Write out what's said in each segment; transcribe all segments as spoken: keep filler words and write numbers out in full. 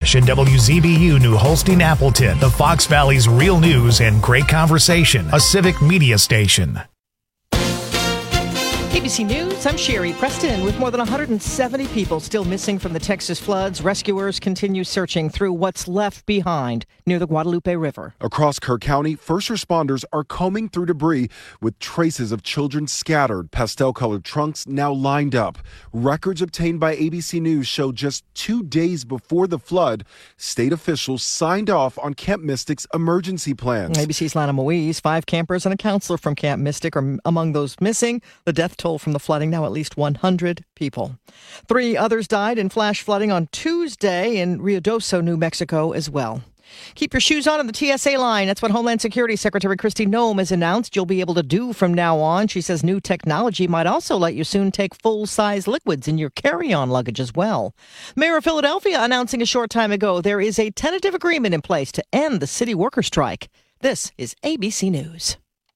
Fish and W Z B U New Holstein Appleton, the Fox Valley's real news and great conversation, a civic media station. A B C News, I'm Sherry Preston. With more than one hundred seventy people still missing from the Texas floods, rescuers continue searching through what's left behind near the Guadalupe River. Across Kerr County, first responders are combing through debris with traces of children scattered, pastel-colored trunks now lined up. Records obtained by A B C News show just two days before the flood, state officials signed off on Camp Mystic's emergency plans. A B C's Lana Moise, five campers and a counselor from Camp Mystic are among those missing. The death toll from the flooding, now at least one hundred people. Three others died in flash flooding on Tuesday in Ruidoso, New Mexico as well. Keep your shoes on in the T S A line. That's what Homeland Security Secretary Kristi Noem has announced you'll be able to do from now on. She says new technology might also let you soon take full-size liquids in your carry-on luggage as well. Mayor of Philadelphia announcing a short time ago there is a tentative agreement in place to end the city worker strike. This is A B C News.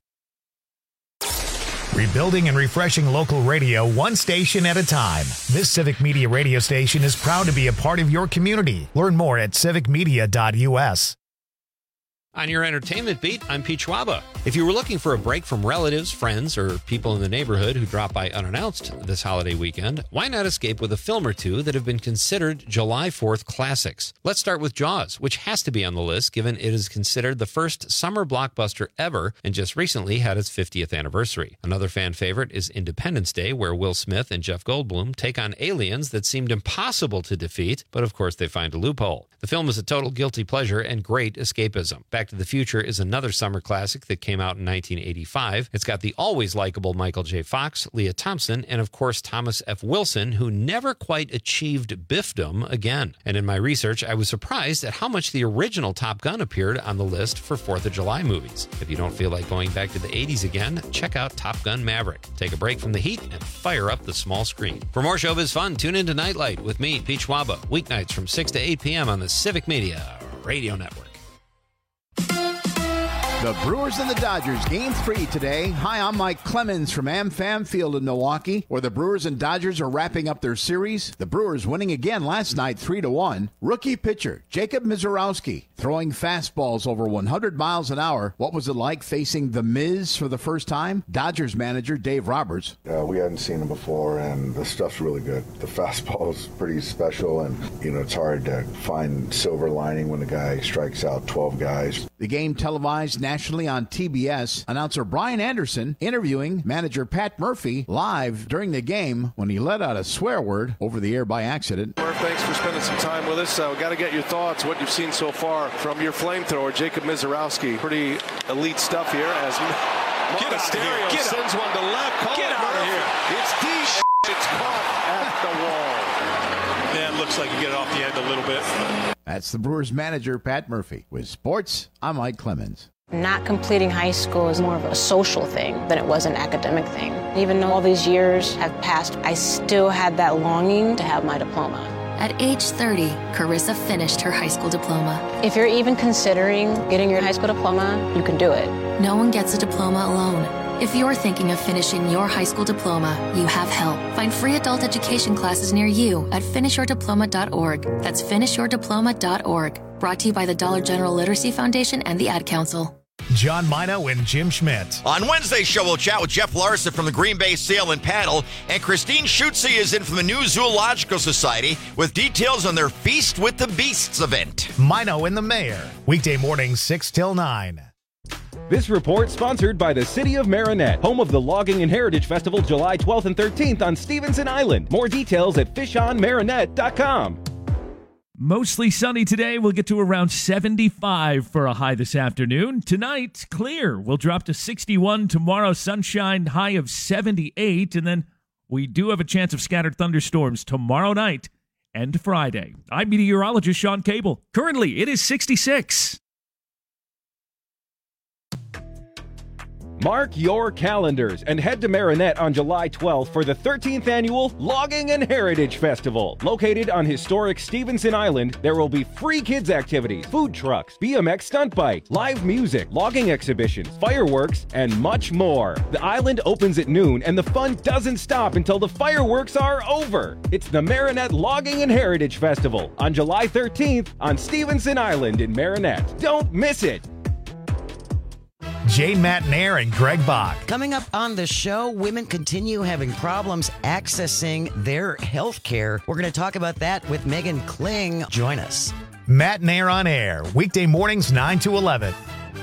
Rebuilding and refreshing local radio one station at a time. This Civic Media radio station is proud to be a part of your community. Learn more at civic media dot u s. On your entertainment beat, I'm Pete Schwaba. If you were looking for a break from relatives, friends, or people in the neighborhood who drop by unannounced this holiday weekend, why not escape with a film or two that have been considered July fourth classics? Let's start with Jaws, which has to be on the list given it is considered the first summer blockbuster ever and just recently had its fiftieth anniversary. Another fan favorite is Independence Day, where Will Smith and Jeff Goldblum take on aliens that seemed impossible to defeat, but of course they find a loophole. The film is a total guilty pleasure and great escapism. Back to the Future is another summer classic that came out in nineteen eighty-five. It's got the always likable Michael J. Fox, Leah Thompson, and of course Thomas F. Wilson, who never quite achieved biffdom again. And in my research, I was surprised at how much the original Top Gun appeared on the list for fourth of July movies. If you don't feel like going back to the eighties again, check out Top Gun Maverick. Take a break from the heat and fire up the small screen. For more showbiz fun, tune into Nightlight with me, Pete Schwaba, weeknights from six to eight p.m. on the Civic Media Radio Network. The Brewers and the Dodgers, game three today. Hi, I'm Mike Clemens from AmFam Field in Milwaukee, where the Brewers and Dodgers are wrapping up their series. The Brewers winning again last night, three to one. Rookie pitcher Jacob Misiorowski throwing fastballs over one hundred miles an hour. What was it like facing the Miz for the first time? Dodgers manager Dave Roberts. Uh, we hadn't seen him before, and the stuff's really good. The fastball is pretty special, and you know it's hard to find silver lining when the guy strikes out twelve guys. The game televised nationally on T B S. Announcer Brian Anderson interviewing manager Pat Murphy live during the game when he let out a swear word over the air by accident. Murph, thanks for spending some time with us. Uh, we got to get your thoughts, what you've seen so far from your flamethrower, Jacob Misiorowski. Pretty elite stuff here. As Get a stereo, Get sends a, one to left. Call get it out Murph. of here. It's deep. It's caught at the wall. Man, looks like you get it off the end a little bit. That's the Brewers manager, Pat Murphy. With sports, I'm Mike Clemens. Not completing high school is more of a social thing than it was an academic thing. Even though all these years have passed, I still had that longing to have my diploma. At age thirty, Carissa finished her high school diploma. If you're even considering getting your high school diploma, you can do it. No one gets a diploma alone. If you're thinking of finishing your high school diploma, you have help. Find free adult education classes near you at finish your diploma dot org. That's finish your diploma dot org. Brought to you by the Dollar General Literacy Foundation and the Ad Council. John Mino and Jim Schmidt. On Wednesday's show, we'll chat with Jeff Larson from the Green Bay Sail and Paddle, and Christine Schutze is in from the New Zoological Society with details on their Feast with the Beasts event. Mino and the Mayor. Weekday mornings, six till nine. This report sponsored by the City of Marinette, home of the Logging and Heritage Festival July twelfth and thirteenth on Stevenson Island. More details at fish on marinette dot com. Mostly sunny today. We'll get to around seventy-five for a high this afternoon. Tonight, clear. We'll drop to sixty-one. Tomorrow, sunshine, high of seventy-eight. And then we do have a chance of scattered thunderstorms tomorrow night and Friday. I'm meteorologist Sean Cable. Currently, it is sixty-six. Mark your calendars and head to Marinette on July twelfth for the thirteenth Annual Logging and Heritage Festival. Located on historic Stevenson Island, there will be free kids activities, food trucks, B M X stunt bike, live music, logging exhibitions, fireworks, and much more. The island opens at noon and the fun doesn't stop until the fireworks are over. It's the Marinette Logging and Heritage Festival on July thirteenth on Stevenson Island in Marinette. Don't miss it. Jane Matnair and Greg Bach. Coming up on the show, women continue having problems accessing their health care. We're going to talk about that with Megan Kling. Join us. Matnair on air, weekday mornings nine to eleven.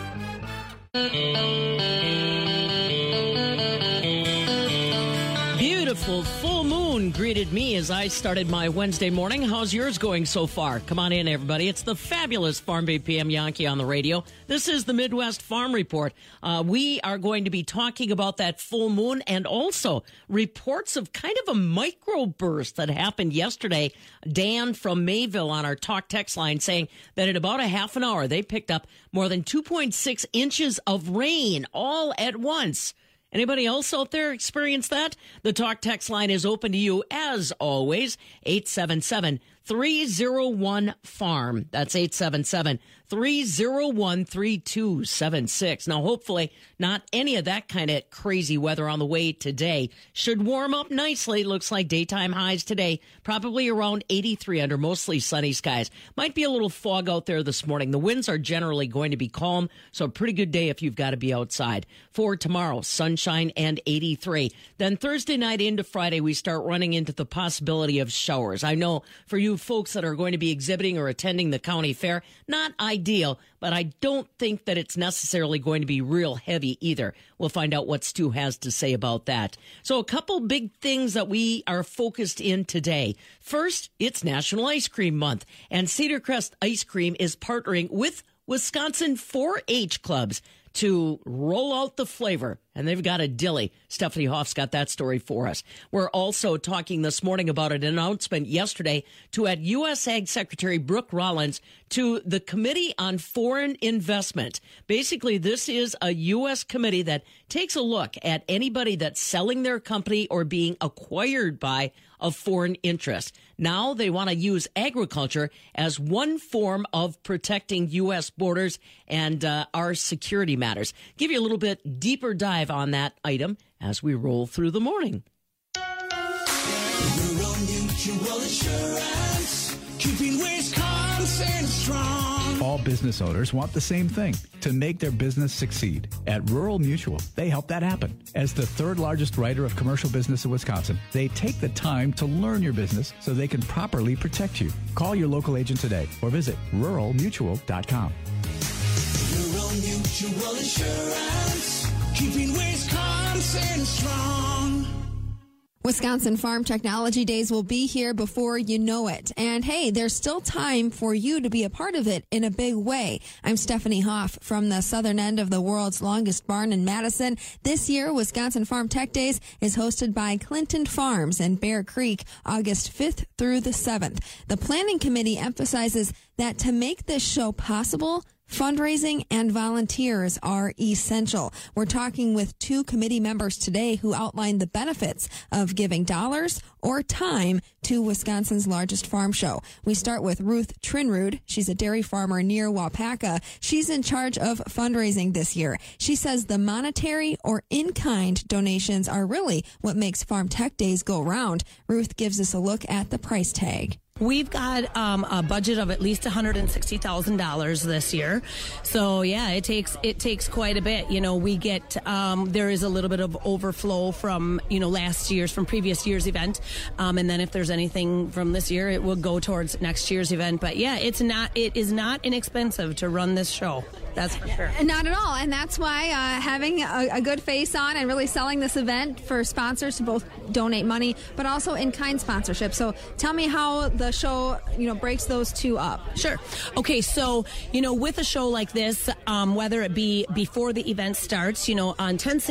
Beautiful full moon greeted me as I started my Wednesday morning. How's yours going so far? Come on in, everybody. It's the fabulous Farm Bay P M Yankee on the radio. This is the Midwest Farm Report. Uh, we are going to be talking about that full moon and also reports of kind of a microburst that happened yesterday. Dan from Mayville on our talk text line saying that in about a half an hour, they picked up more than two point six inches of rain all at once. Anybody else out there experience that? The talk text line is open to you as always, eight seven seven, three oh one, farm. That's eight seven seven, three oh one, three two seven six. Now, hopefully not any of that kind of crazy weather on the way today. Should warm up nicely. Looks like daytime highs today, probably around eighty-three under mostly sunny skies. Might be a little fog out there this morning. The winds are generally going to be calm, so a pretty good day if you've got to be outside. For tomorrow, sunshine and eighty-three. Then Thursday night into Friday, we start running into the possibility of showers. I know for you folks that are going to be exhibiting or attending the county fair, not ideal, but I don't think that it's necessarily going to be real heavy either. We'll find out what Stu has to say about that. So a couple big things that we are focused in today. First, it's National Ice Cream Month, and Cedar Crest Ice Cream is partnering with Wisconsin four H clubs to roll out the flavor, and they've got a dilly. Stephanie Hoff's got that story for us. We're also talking this morning about an announcement yesterday to add U S Ag Secretary Brooke Rollins to the Committee on Foreign Investment. Basically, this is a U S committee that takes a look at anybody that's selling their company or being acquired by a foreign interest. Now they want to use agriculture as one form of protecting U S borders and uh, our security matters. Give you a little bit deeper dive on that item as we roll through the morning. Rural Mutual Insurance, keeping Wisconsin strong. All business owners want the same thing, to make their business succeed. At Rural Mutual, they help that happen. As the third largest writer of commercial business in Wisconsin, they take the time to learn your business so they can properly protect you. Call your local agent today or visit rural mutual dot com. Rural Mutual Insurance, keeping Wisconsin strong. Wisconsin Farm Technology Days will be here before you know it. And hey, there's still time for you to be a part of it in a big way. I'm Stephanie Hoff from the southern end of the world's longest barn in Madison. This year, Wisconsin Farm Tech Days is hosted by Clinton Farms in Bear Creek, August fifth through the seventh. The planning committee emphasizes that to make this show possible, fundraising and volunteers are essential. We're talking with two committee members today who outline the benefits of giving dollars or time to Wisconsin's largest farm show. We start with Ruth Trinrud. She's a dairy farmer near Waupaca. She's in charge of fundraising this year. She says the monetary or in-kind donations are really what makes Farm Tech Days go round. Ruth gives us a look at the price tag. We've got um, a budget of at least one hundred sixty thousand dollars this year. So, yeah, it takes it takes quite a bit. You know, we get, um, there is a little bit of overflow from, you know, last year's, from previous year's event. Um, and then if there's anything from this year, it will go towards next year's event. But, yeah, it's not, it is not inexpensive to run this show. That's for sure. Not at all. And that's why uh, having a, a good face on and really selling this event for sponsors to both donate money, but also in-kind sponsorship. So tell me how the show, you know, breaks those two up. Sure. Okay, so, you know, with a show like this, um, whether it be before the event starts, you know, on ten city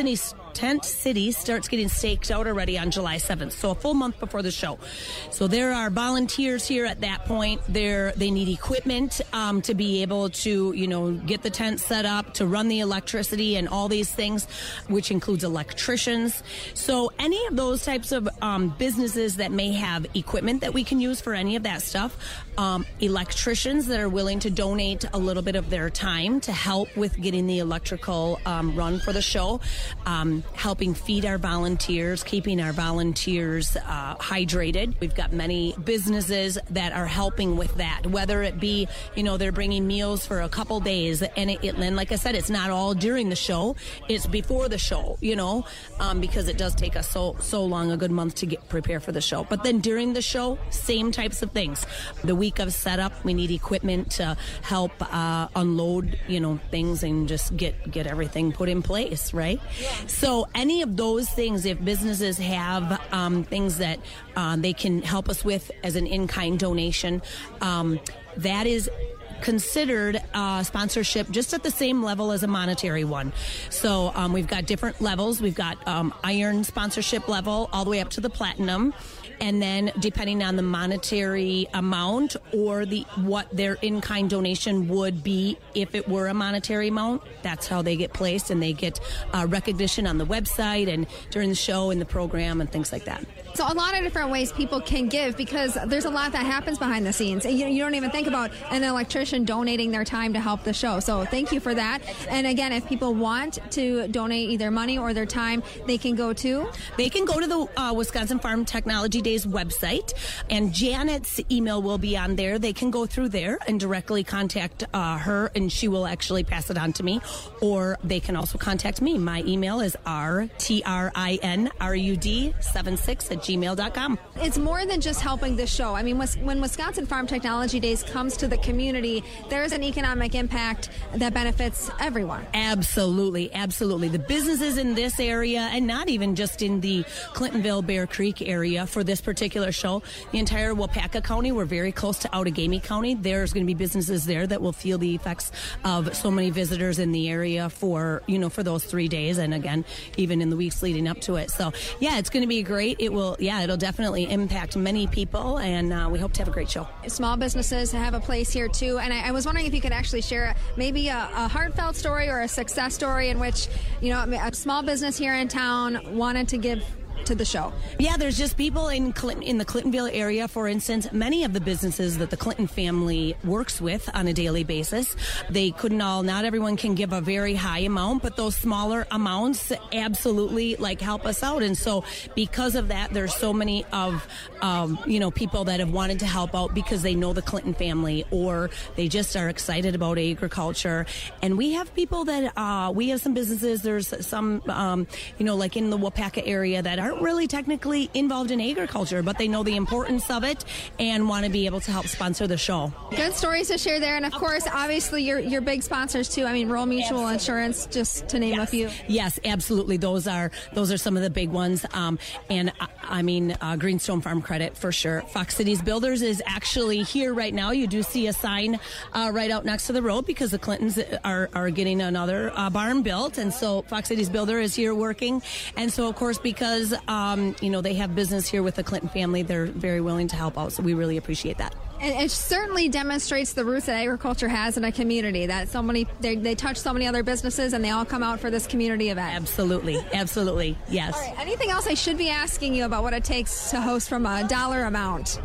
Tent City starts getting staked out already on July seventh, so a full month before the show. So there are volunteers here at that point. They're, they need equipment um, to be able to, you know, get the tent set up, to run the electricity and all these things, which includes electricians. So any of those types of um, businesses that may have equipment that we can use for any of that stuff, um, electricians that are willing to donate a little bit of their time to help with getting the electrical um, run for the show, um, helping feed our volunteers, keeping our volunteers uh, hydrated. We've got many businesses that are helping with that, whether it be, you know, they're bringing meals for a couple days, and, it, it, and like I said, it's not all during the show, it's before the show, you know, um, because it does take us so so long, a good month to get prepare for the show. But then during the show, same types of things. The week of setup, we need equipment to help uh, unload, you know, things and just get get everything put in place, right? Yeah. So any of those things, if businesses have um, things that uh, they can help us with as an in-kind donation, um, that is considered uh, sponsorship just at the same level as a monetary one. So um, we've got different levels. We've got um, iron sponsorship level all the way up to the platinum. And then depending on the monetary amount or the what their in-kind donation would be if it were a monetary amount, that's how they get placed, and they get uh, recognition on the website and during the show and the program and things like that. So a lot of different ways people can give, because there's a lot that happens behind the scenes. You, you don't even think about an electrician donating their time to help the show. So thank you for that. And again, if people want to donate either money or their time, they can go to? They can go to the uh, Wisconsin Farm Technology Days website, and Janet's email will be on there. They can go through there and directly contact uh, her, and she will actually pass it on to me. Or they can also contact me. My email is r t r i n r u d seven six at gmail dot com. It's more than just helping the show. I mean, when Wisconsin Farm Technology Days comes to the community, there's an economic impact that benefits everyone. Absolutely, absolutely. The businesses in this area, and not even just in the Clintonville, Bear Creek area for this particular show, the entire Waupaca County, we're very close to Outagamie County. There's going to be businesses there that will feel the effects of so many visitors in the area for, you know, for those three days. And again, even in the weeks leading up to it. So yeah, it's going to be great. It will, yeah, it'll definitely impact many people, and uh, we hope to have a great show. Small businesses have a place here too, and I, I was wondering if you could actually share maybe a, a heartfelt story or a success story in which, you know, a small business here in town wanted to give to the show. Yeah, there's just people in Clinton, in the Clintonville area, for instance, many of the businesses that the Clinton family works with on a daily basis, they couldn't all, not everyone can give a very high amount, but those smaller amounts absolutely like help us out. And so because of that, there's so many of, um, you know, people that have wanted to help out because they know the Clinton family, or they just are excited about agriculture. And we have people that, uh, we have some businesses, there's some, um, you know, like in the Waupaca area that aren't really technically involved in agriculture, but they know the importance of it and want to be able to help sponsor the show. Good stories to share there. And of course, obviously, your your big sponsors too. I mean, Rural Mutual absolutely. Insurance, just to name yes. a few. Yes, absolutely. Those are those are some of the big ones. Um, and I, I mean, uh, Greenstone Farm Credit for sure. Fox Cities Builders is actually here right now. You do see a sign uh, right out next to the road because the Clintons are, are getting another uh, barn built. And so Fox Cities Builder is here working. And so, of course, because Um, you know, they have business here with the Clinton family, they're very willing to help out, so we really appreciate that. And it certainly demonstrates the roots that agriculture has in a community, that so many, they, they touch so many other businesses, and they all come out for this community event. Absolutely, absolutely, yes. All right, anything else I should be asking you about what it takes to host from a dollar amount?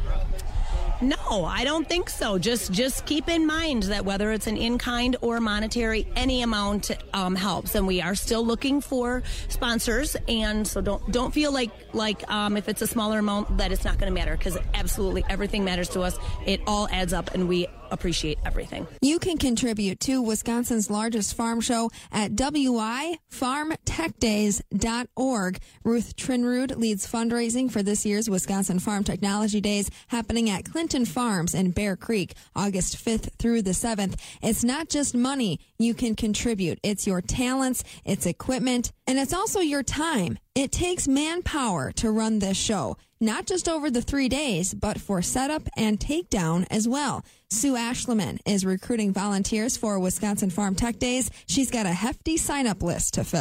No, I don't think so. Just just keep in mind that whether it's an in-kind or monetary, any amount um, helps. And we are still looking for sponsors. And so don't don't feel like, like um, if it's a smaller amount that it's not going to matter, because absolutely everything matters to us. It all adds up, and we appreciate everything. You can contribute to Wisconsin's largest farm show at w i farm tech days dot org. Ruth Trinrud leads fundraising for this year's Wisconsin Farm Technology Days, happening at Clinton Farms in Bear Creek, August fifth through the seventh. It's not just money you can contribute. It's your talents, it's equipment, and it's also your time. It takes manpower to run this show, not just over the three days, but for setup and takedown as well. Sue Ashleman is recruiting volunteers for Wisconsin Farm Tech Days. She's got a hefty sign-up list to fill.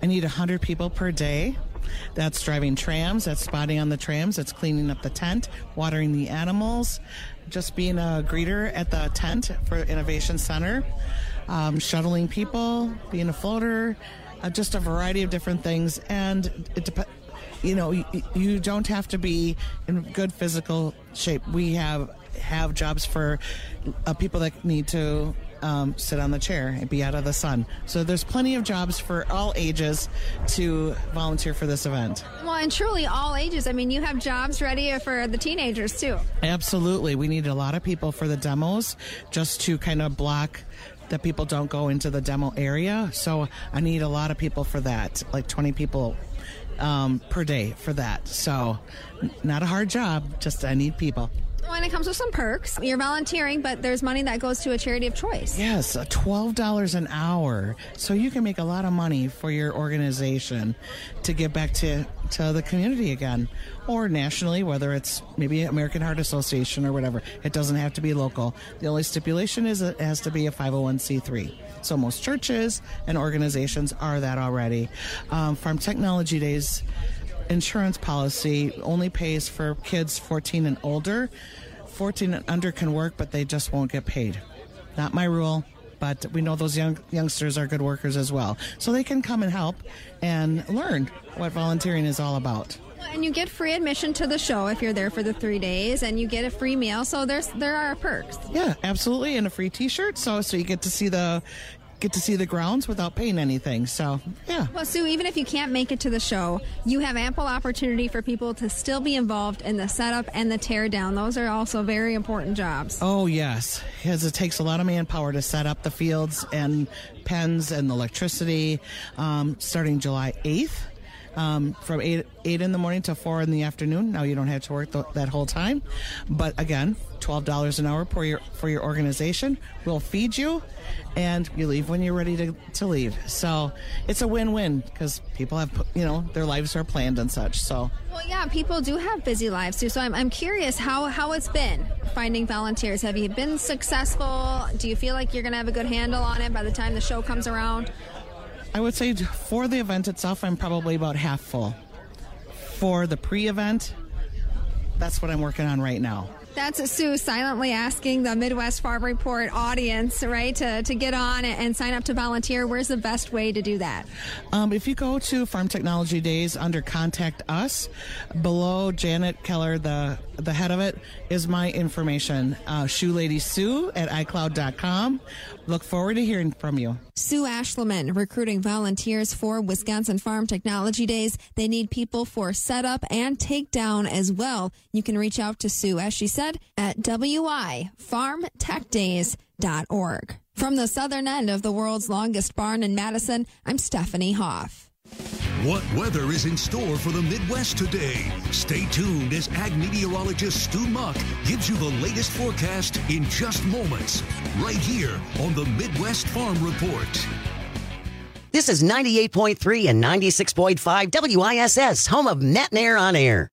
I need one hundred people per day. That's driving trams, that's spotting on the trams, that's cleaning up the tent, watering the animals, just being a greeter at the tent for Innovation Center, um, shuttling people, being a floater, uh, just a variety of different things. And it dep- you know, you, you don't have to be in good physical shape. We have have jobs for uh, people that need to um, sit on the chair and be out of the sun. So there's plenty of jobs for all ages to volunteer for this event. Well, and truly all ages. I mean, you have jobs ready for the teenagers, too. Absolutely. We need a lot of people for the demos just to kind of block that people don't go into the demo area. So I need a lot of people for that, like twenty people um, per day for that. So not a hard job, just I need people. Well, and it comes with some perks. You're volunteering, but there's money that goes to a charity of choice. Yes, twelve dollars an hour. So you can make a lot of money for your organization to give back to, to the community again. Or nationally, whether it's maybe American Heart Association or whatever. It doesn't have to be local. The only stipulation is it has to be a five oh one c three. So most churches and organizations are that already. Um, Farm Technology Days insurance policy only pays for kids fourteen and older. fourteen and under can work, but they just won't get paid. Not my rule, but we know those young youngsters are good workers as well. So they can come and help and learn what volunteering is all about. And you get free admission to the show if you're there for the three days, and you get a free meal. So there's there are perks. Yeah, absolutely, and a free T-shirt. So so you get to see the get to see the grounds without paying anything. So yeah. Well, Sue, even if you can't make it to the show, you have ample opportunity for people to still be involved in the setup and the tear down. Those are also very important jobs. Oh yes, because it takes a lot of manpower to set up the fields and pens and the electricity. Um, starting July eighth. Um, from eight, eight in the morning to four in the afternoon. Now you don't have to work th- that whole time. But again, twelve dollars an hour for your, for your organization. We'll feed you, and you leave when you're ready to, to leave. So it's a win-win because people have, you know, their lives are planned and such. So. Well, yeah, people do have busy lives too. So I'm, I'm curious how, how it's been finding volunteers. Have you been successful? Do you feel like you're going to have a good handle on it by the time the show comes around? I would say for the event itself, I'm probably about half full. For the pre-event, that's what I'm working on right now. That's Sue silently asking the Midwest Farm Report audience, right, to, to get on and sign up to volunteer. Where's the best way to do that? Um, if you go to Farm Technology Days under Contact Us, below Janet Keller, the the head of it, is my information. Uh, Shoe Lady Sue at i cloud dot com. Look forward to hearing from you. Sue Ashleman recruiting volunteers for Wisconsin Farm Technology Days. They need people for setup and takedown as well. You can reach out to Sue, as she said, at w i farm tech days dot org. From the southern end of the world's longest barn in Madison, I'm Stephanie Hoff. What weather is in store for the Midwest today? Stay tuned as ag meteorologist Stu Muck gives you the latest forecast in just moments, right here on the Midwest Farm Report. This is ninety-eight point three and ninety-six point five W I S S, home of Net and Air on Air.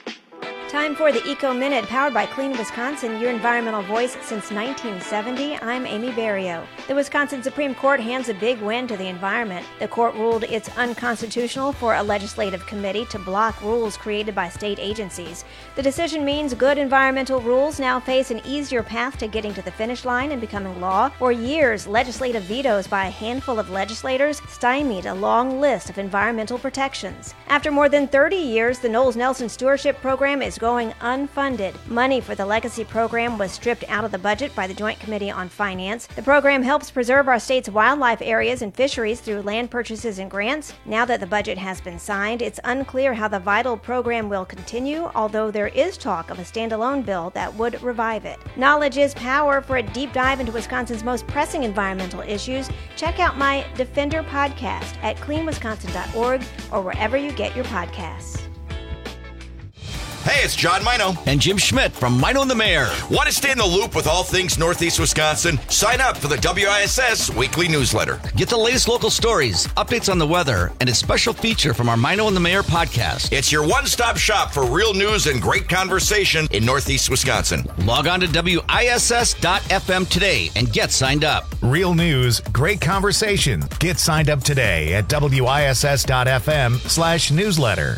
Time for the Eco Minute, powered by Clean Wisconsin, your environmental voice since nineteen seventy. I'm Amy Barrio. The Wisconsin Supreme Court hands a big win to the environment. The court ruled it's unconstitutional for a legislative committee to block rules created by state agencies. The decision means good environmental rules now face an easier path to getting to the finish line and becoming law. For years, legislative vetoes by a handful of legislators stymied a long list of environmental protections. After more than thirty years, the Knowles Nelson Stewardship Program is going unfunded. Money for the legacy program was stripped out of the budget by the Joint Committee on Finance. The program helps preserve our state's wildlife areas and fisheries through land purchases and grants. Now that the budget has been signed, it's unclear how the vital program will continue, although there is talk of a standalone bill that would revive it. Knowledge is power. For a deep dive into Wisconsin's most pressing environmental issues, check out my Defender podcast at clean wisconsin dot org or wherever you get your podcasts. Hey, it's John Mino. And Jim Schmidt from Mino and the Mayor. Want to stay in the loop with all things Northeast Wisconsin? Sign up for the W I S S weekly newsletter. Get the latest local stories, updates on the weather, and a special feature from our Mino and the Mayor podcast. It's your one-stop shop for real news and great conversation in Northeast Wisconsin. Log on to W I S S dot F M today and get signed up. Real news, great conversation. Get signed up today at W I S S dot F M slash newsletter.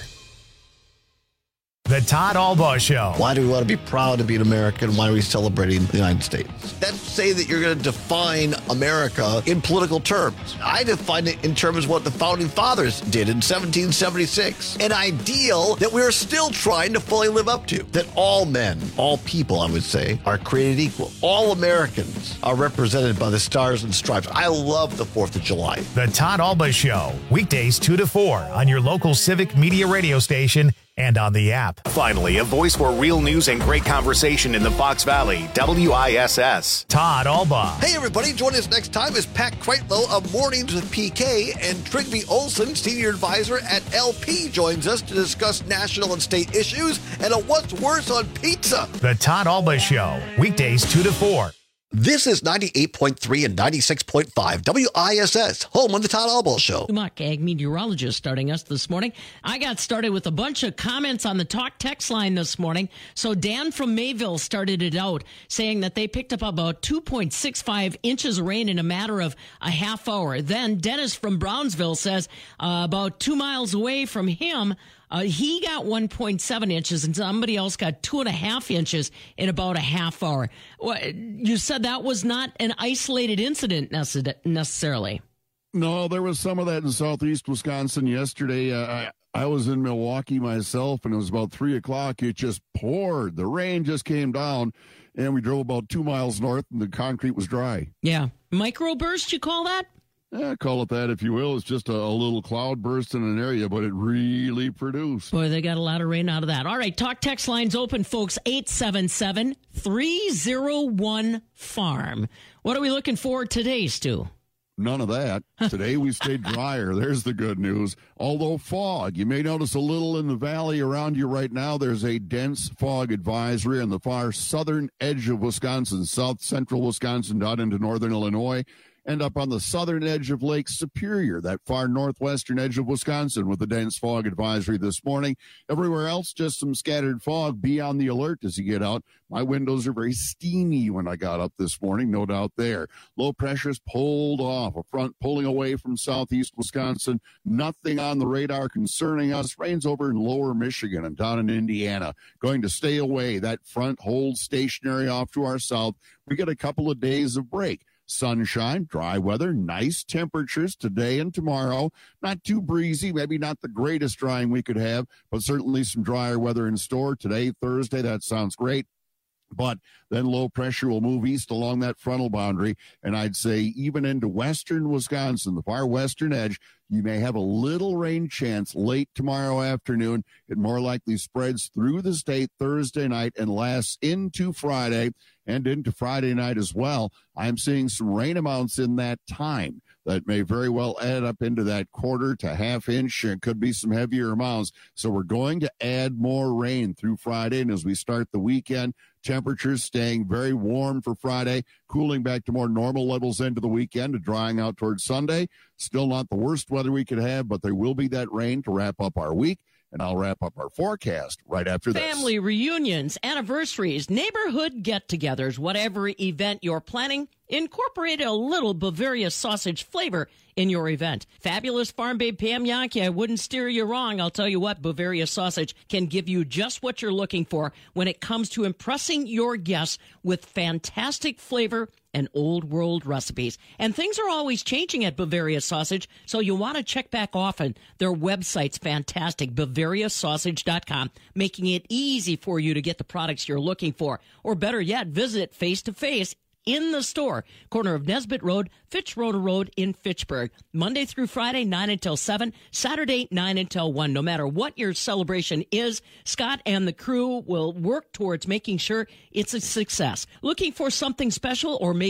The Todd Albaugh Show. Why do we want to be proud to be an American? Why are we celebrating the United States? That's say that you're going to define America in political terms. I define it in terms of what the Founding Fathers did in seventeen seventy-six. An ideal that we're still trying to fully live up to. That all men, all people, I would say, are created equal. All Americans are represented by the stars and stripes. I love the fourth of July. The Todd Albaugh Show. Weekdays two to four on your local Civic Media radio station and on the app. Finally, a voice for real news and great conversation in the Fox Valley, W I S S. Todd Albaugh. Hey, everybody. Join us next time as Pat Kreitlow of Mornings with P K and Trygve Olson, Senior Advisor at L P, joins us to discuss national and state issues and a what's worse on pizza. The Todd Albaugh Show. Weekdays two to four. This is ninety-eight point three and ninety-six point five W I S S, home of the Todd Albaugh Show. Muck, ag meteorologist, starting us this morning. I got started with a bunch of comments on the talk text line this morning. So Dan from Mayville started it out saying that they picked up about two point six five inches of rain in a matter of a half hour. Then Dennis from Brownsville says uh, about two miles away from him, Uh, he got one point seven inches and somebody else got two and a half inches in about a half hour. Well, you said that was not an isolated incident necessarily. No, there was some of that in southeast Wisconsin yesterday. Uh, I, I was in Milwaukee myself, and it was about three o'clock. It just poured. The rain just came down, and we drove about two miles north, and the concrete was dry. Yeah. Microburst, you call that? Yeah, call it that if you will. It's just a, a little cloud burst in an area, but it really produced. Boy, they got a lot of rain out of that. All right, talk text lines open, folks. eight seven seven, three oh one, farm. What are we looking for today, Stu? None of that. Today we stayed drier. There's the good news. Although fog, you may notice a little in the valley around you right now. There's a dense fog advisory on the far southern edge of Wisconsin, south central Wisconsin, down into northern Illinois. And up on the southern edge of Lake Superior, that far northwestern edge of Wisconsin, with a dense fog advisory this morning. Everywhere else, just some scattered fog. Be on the alert as you get out. My windows are very steamy when I got up this morning, no doubt there. Low pressure's pulled off, a front pulling away from southeast Wisconsin. Nothing on the radar concerning us. Rain's over in lower Michigan and down in Indiana. Going to stay away. That front holds stationary off to our south. We get a couple of days of break. Sunshine, dry weather, nice temperatures today and tomorrow. Not too breezy, maybe not the greatest drying we could have, but certainly some drier weather in store today, Thursday. That sounds great. But then low pressure will move east along that frontal boundary, and I'd say even into western Wisconsin, the far western edge, you may have a little rain chance late tomorrow afternoon. It more likely spreads through the state Thursday night and lasts into Friday and into Friday night as well. I'm seeing some rain amounts in that time that may very well add up into that quarter to half inch. It could be some heavier amounts. So we're going to add more rain through Friday. And as we start the weekend, temperatures staying very warm for Friday, cooling back to more normal levels into the weekend, and drying out towards Sunday. Still not the worst weather we could have, but there will be that rain to wrap up our week. And I'll wrap up our forecast right after this. Family reunions, anniversaries, neighborhood get-togethers, whatever event you're planning, incorporate a little Bavaria sausage flavor in your event. Fabulous Farm Babe Pam Yankee, I wouldn't steer you wrong. I'll tell you what, Bavaria sausage can give you just what you're looking for when it comes to impressing your guests with fantastic flavor and old world recipes. And things are always changing at Bavaria Sausage, so you want to check back often. Their website's fantastic, Bavaria Sausage dot com, making it easy for you to get the products you're looking for. Or better yet, visit face-to-face in the store, corner of Nesbitt Road, Fitzroy Road in Fitchburg. Monday through Friday, nine until seven, Saturday, nine until one. No matter what your celebration is, Scott and the crew will work towards making sure it's a success. Looking for something special or maybe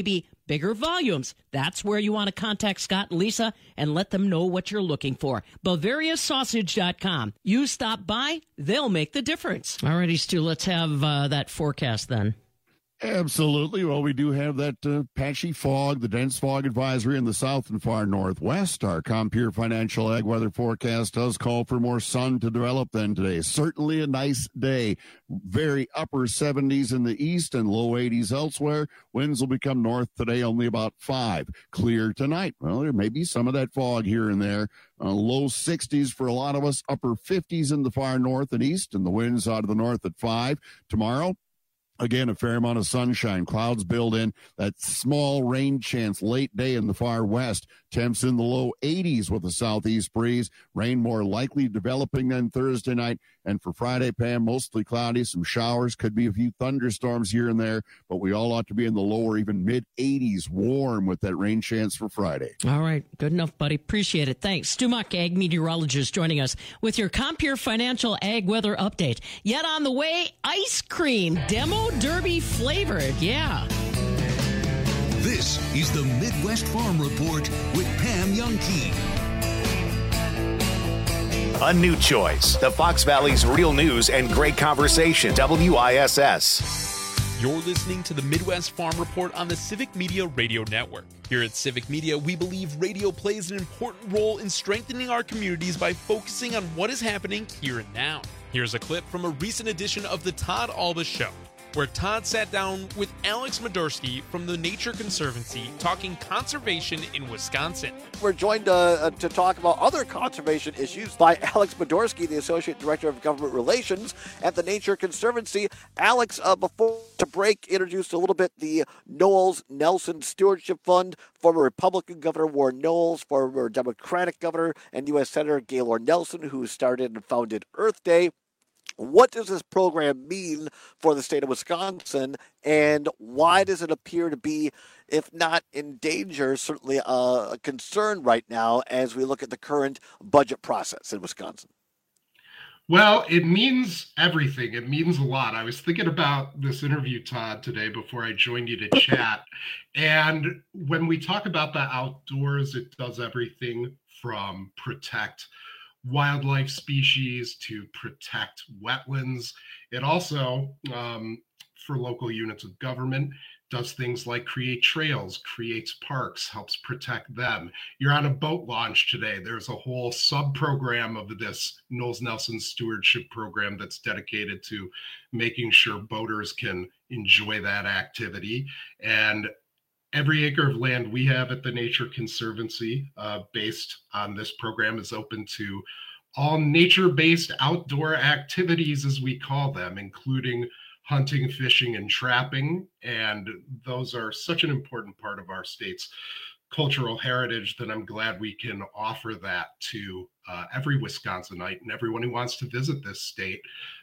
bigger volumes. That's where you want to contact Scott and Lisa and let them know what you're looking for. Bavaria Sausage dot com. You stop by, they'll make the difference. All righty, Stu, let's have uh, that forecast then. Absolutely. Well, we do have that uh, patchy fog, the dense fog advisory in the south and far northwest. Our Compeer Financial Ag Weather forecast does call for more sun to develop than today. Certainly a nice day. Very upper seventies in the east and low eighties elsewhere. Winds will become north today, only about five. Clear tonight. Well, there may be some of that fog here and there. Uh, low sixties for a lot of us, upper fifties in the far north and east, and the winds out of the north at five. Tomorrow, again, a fair amount of sunshine. Clouds build in. That small rain chance late day in the far west. Temps in the low eighties with a southeast breeze. Rain more likely developing than Thursday night. And for Friday, Pam, mostly cloudy. Some showers. Could be a few thunderstorms here and there. But we all ought to be in the lower, even mid eighties, warm with that rain chance for Friday. All right. Good enough, buddy. Appreciate it. Thanks. Stu Muck, ag meteorologist, joining us with your Compeer Financial Ag Weather Update. Yet on the way, ice cream. Demo Derby flavored. Yeah. This is the Midwest Farm Report with Pam Youngkey. A new choice. The Fox Valley's real news and great conversation. W I S S. You're listening to the Midwest Farm Report on the Civic Media Radio Network. Here at Civic Media, we believe radio plays an important role in strengthening our communities by focusing on what is happening here and now. Here's a clip from a recent edition of the Todd Alba Show, where Todd sat down with Alex Modorsky from the Nature Conservancy talking conservation in Wisconsin. We're joined uh, to talk about other conservation issues by Alex Modorsky, the Associate Director of Government Relations at the Nature Conservancy. Alex, uh, before to break, introduced a little bit the Knowles Nelson Stewardship Fund. Former Republican Governor Warren Knowles, former Democratic Governor and U S Senator Gaylord Nelson, who started and founded Earth Day. What does this program mean for the state of Wisconsin, and why does it appear to be, if not in danger, certainly a concern right now as we look at the current budget process in Wisconsin? Well, it means everything. It means a lot. I was thinking about this interview, Todd, today before I joined you to chat. And when we talk about the outdoors, it does everything from protect wildlife species to protect wetlands. It also, um, for local units of government, does things like create trails, creates parks, helps protect them. You're on a boat launch today. There's a whole sub-program of this Knowles Nelson Stewardship Program that's dedicated to making sure boaters can enjoy that activity. And every acre of land we have at the Nature Conservancy, uh, based on this program, is open to all nature-based outdoor activities, as we call them, including hunting, fishing, and trapping. And those are such an important part of our state's cultural heritage that I'm glad we can offer that to uh, every Wisconsinite and everyone who wants to visit this state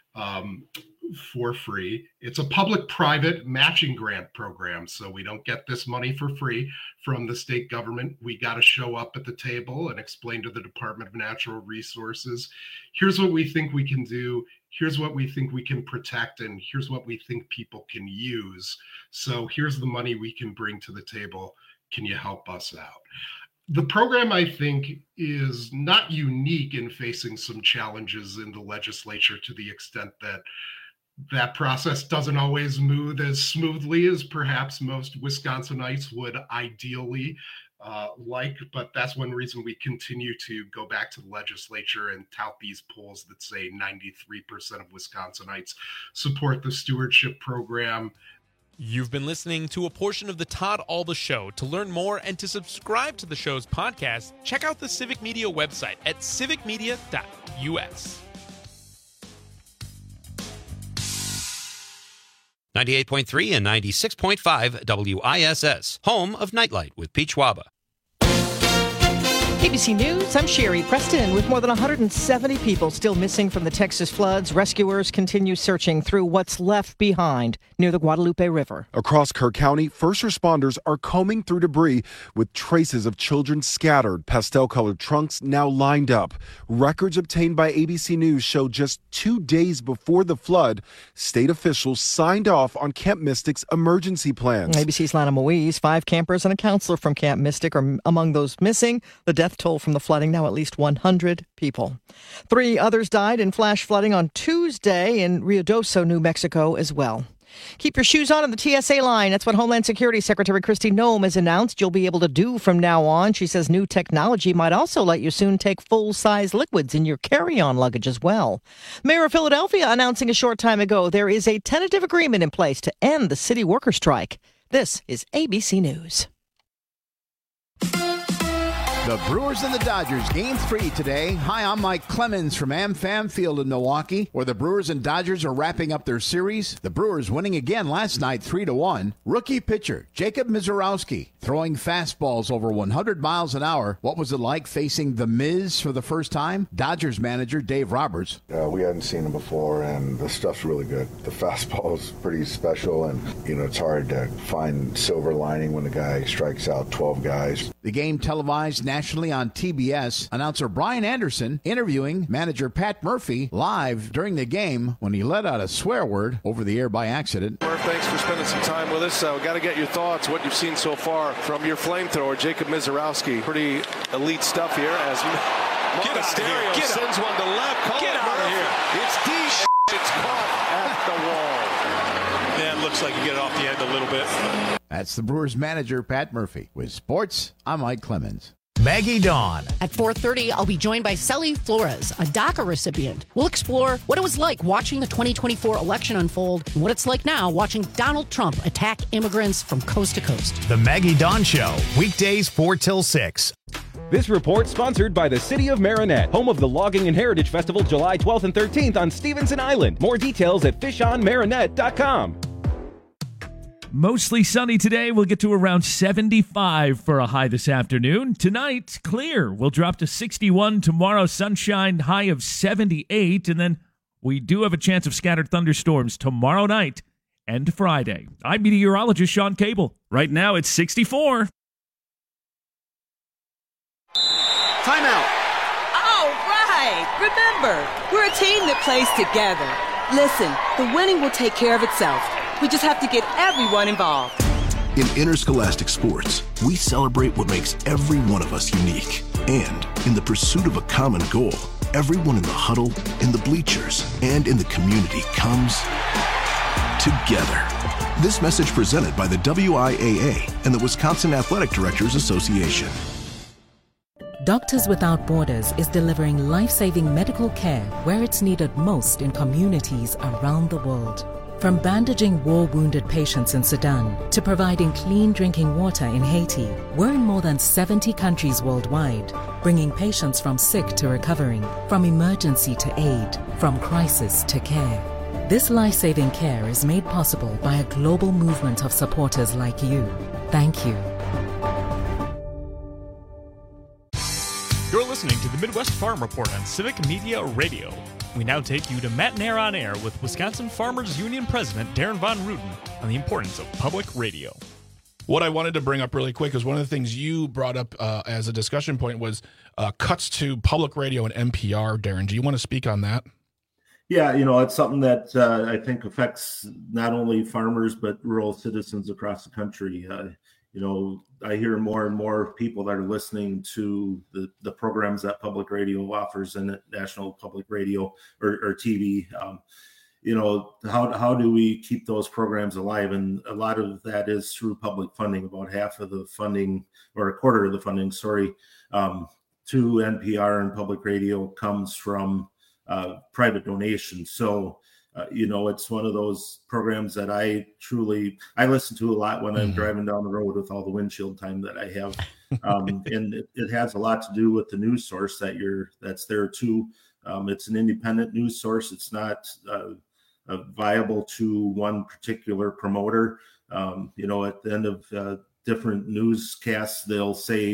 um, for free. It's a public-private matching grant program, so we don't get this money for free from the state government. We got to show up at the table and explain to the Department of Natural Resources, here's what we think we can do, here's what we think we can protect, and here's what we think people can use. So here's the money we can bring to the table. Can you help us out? The program, I think, is not unique in facing some challenges in the legislature, to the extent that that process doesn't always move as smoothly as perhaps most Wisconsinites would ideally uh, like. But that's one reason we continue to go back to the legislature and tout these polls that say ninety-three percent of Wisconsinites support the stewardship program. You've been listening to a portion of the Todd Alba Show. To learn more and to subscribe to the show's podcast, check out the Civic Media website at civic media dot u s. ninety-eight point three and ninety-six point five W I S S, home of Nightlight with Peach Waba. A B C News, I'm Sherry Preston. With more than one hundred seventy people still missing from the Texas floods, rescuers continue searching through what's left behind near the Guadalupe River. Across Kerr County, first responders are combing through debris with traces of children scattered, pastel-colored trunks now lined up. Records obtained by A B C News show just two days before the flood, state officials signed off on Camp Mystic's emergency plans. A B C's Lana Moise, five campers and a counselor from Camp Mystic are among those missing. The death toll from the flooding, now at least one hundred people. Three others died in flash flooding on Tuesday in Ruidoso, New Mexico as well. Keep your shoes on in the T S A line. That's what Homeland Security Secretary Kristi Noem has announced you'll be able to do from now on. She says new technology might also let you soon take full-size liquids in your carry-on luggage as well. Mayor of Philadelphia announcing a short time ago there is a tentative agreement in place to end the city worker strike. This is A B C News. The Brewers and the Dodgers, game three today. Hi, I'm Mike Clemens from AmFam Field in Milwaukee, where the Brewers and Dodgers are wrapping up their series. The Brewers winning again last night, three to one. Rookie pitcher Jacob Mizorowski throwing fastballs over one hundred miles an hour. What was it like facing the Miz for the first time? Dodgers manager Dave Roberts. Uh, we hadn't seen him before, and the stuff's really good. The fastball is pretty special, and you know it's hard to find silver lining when the guy strikes out twelve guys. The game televised nationally on T B S. Announcer Brian Anderson interviewing manager Pat Murphy live during the game when he let out a swear word over the air by accident. Murph, thanks for spending some time with us. Uh, we got to get your thoughts, what you've seen so far from your flamethrower, Jacob Mizorowski. Pretty elite stuff here as Monasterio sends one to left. Call get out of here. It's deep. It's caught at the wall. Yeah, it looks like you get it off the end a little bit. That's the Brewers manager, Pat Murphy. With sports, I'm Mike Clemens. Maggie Dawn. At four thirty, I'll be joined by Sally Flores, a DACA recipient. We'll explore what it was like watching the twenty twenty-four election unfold and what it's like now watching Donald Trump attack immigrants from coast to coast. The Maggie Dawn Show, weekdays four till six. This report sponsored by the City of Marinette, home of the Logging and Heritage Festival July twelfth and thirteenth on Stevenson Island. More details at fish on marinette dot com. Mostly sunny today. We'll get to around seventy-five for a high this afternoon. Tonight, clear. We'll drop to sixty-one. Tomorrow, sunshine, high of seventy-eight. And then we do have a chance of scattered thunderstorms tomorrow night and Friday. I'm meteorologist Sean Cable. Right now, it's sixty-four. Timeout. All right. Remember, we're a team that plays together. Listen, the winning will take care of itself. We just have to get everyone involved. In interscholastic sports, we celebrate what makes every one of us unique. And in the pursuit of a common goal, everyone in the huddle, in the bleachers, and in the community comes together. This message presented by the W I A A and the Wisconsin Athletic Directors Association. Doctors Without Borders is delivering life-saving medical care where it's needed most in communities around the world. From bandaging war-wounded patients in Sudan to providing clean drinking water in Haiti, we're in more than seventy countries worldwide, bringing patients from sick to recovering, from emergency to aid, from crisis to care. This life-saving care is made possible by a global movement of supporters like you. Thank you. You're listening to the Midwest Farm Report on Civic Media Radio. We now take you to Matt Nair on Air with Wisconsin Farmers Union President Darren Von Ruten on the importance of public radio. What I wanted to bring up really quick is one of the things you brought up uh, as a discussion point was uh, cuts to public radio and N P R. Darren, do you want to speak on that? Yeah, you know, it's something that uh, I think affects not only farmers, but rural citizens across the country. Uh, you know, I hear more and more people that are listening to the, the programs that public radio offers and national public radio or, or T V. Um, you know, how how do we keep those programs alive? And a lot of that is through public funding. About half of the funding, or a quarter of the funding, sorry, um, to N P R and public radio comes from uh, private donations. So, Uh, you know, it's one of those programs that I truly, I listen to a lot when I'm mm-hmm. driving down the road with all the windshield time that I have. Um, and it, it has a lot to do with the news source that you're, that's there too. Um, it's an independent news source. It's not uh, uh, viable to one particular promoter. Um, you know, at the end of uh, different newscasts, they'll say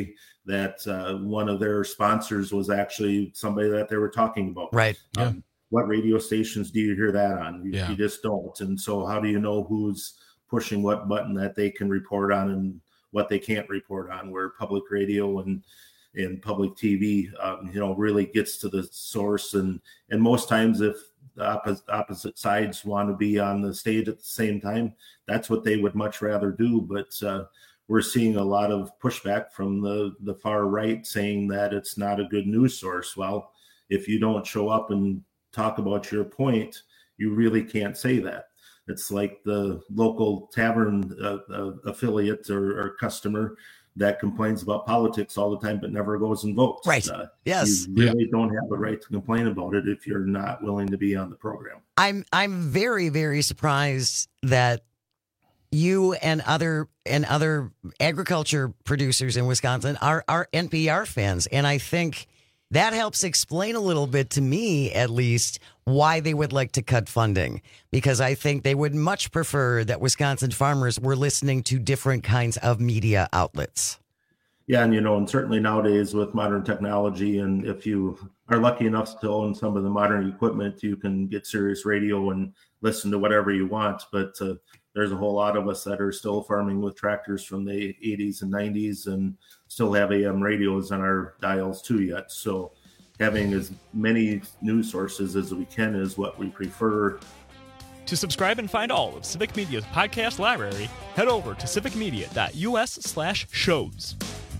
that uh, one of their sponsors was actually somebody that they were talking about. Right. Um, Yeah. What radio stations do you hear that on? You, Yeah. you just don't. And so how do you know who's pushing what button that they can report on and what they can't report on, where public radio and and public T V, um, you know, really gets to the source. And, and most times if the opposite, opposite sides want to be on the stage at the same time, that's what they would much rather do. But uh, we're seeing a lot of pushback from the, the far right saying that it's not a good news source. Well, if you don't show up and talk about your point, you really can't say that. It's like the local tavern uh, uh, affiliate or, or customer that complains about politics all the time but never goes and votes. Right. Uh, Yes. You really yeah. don't have a right to complain about it if you're not willing to be on the program. I'm I'm very, very surprised that you and other and other agriculture producers in Wisconsin are, are N P R fans. And I think that helps explain a little bit to me, at least, why they would like to cut funding, because I think they would much prefer that Wisconsin farmers were listening to different kinds of media outlets. Yeah, and you know, and certainly nowadays with modern technology, and if you are lucky enough to own some of the modern equipment, you can get Sirius Radio and listen to whatever you want. But uh, there's a whole lot of us that are still farming with tractors from the eighties and nineties and still have A M radios on our dials too yet. So having as many news sources as we can is what we prefer. To subscribe and find all of Civic Media's podcast library, head over to civicmedia.us slash shows.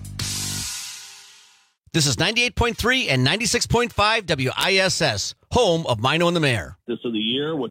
This is ninety-eight point three and ninety-six point five W I S S, home of Mino and the Mayor. This of the year. What?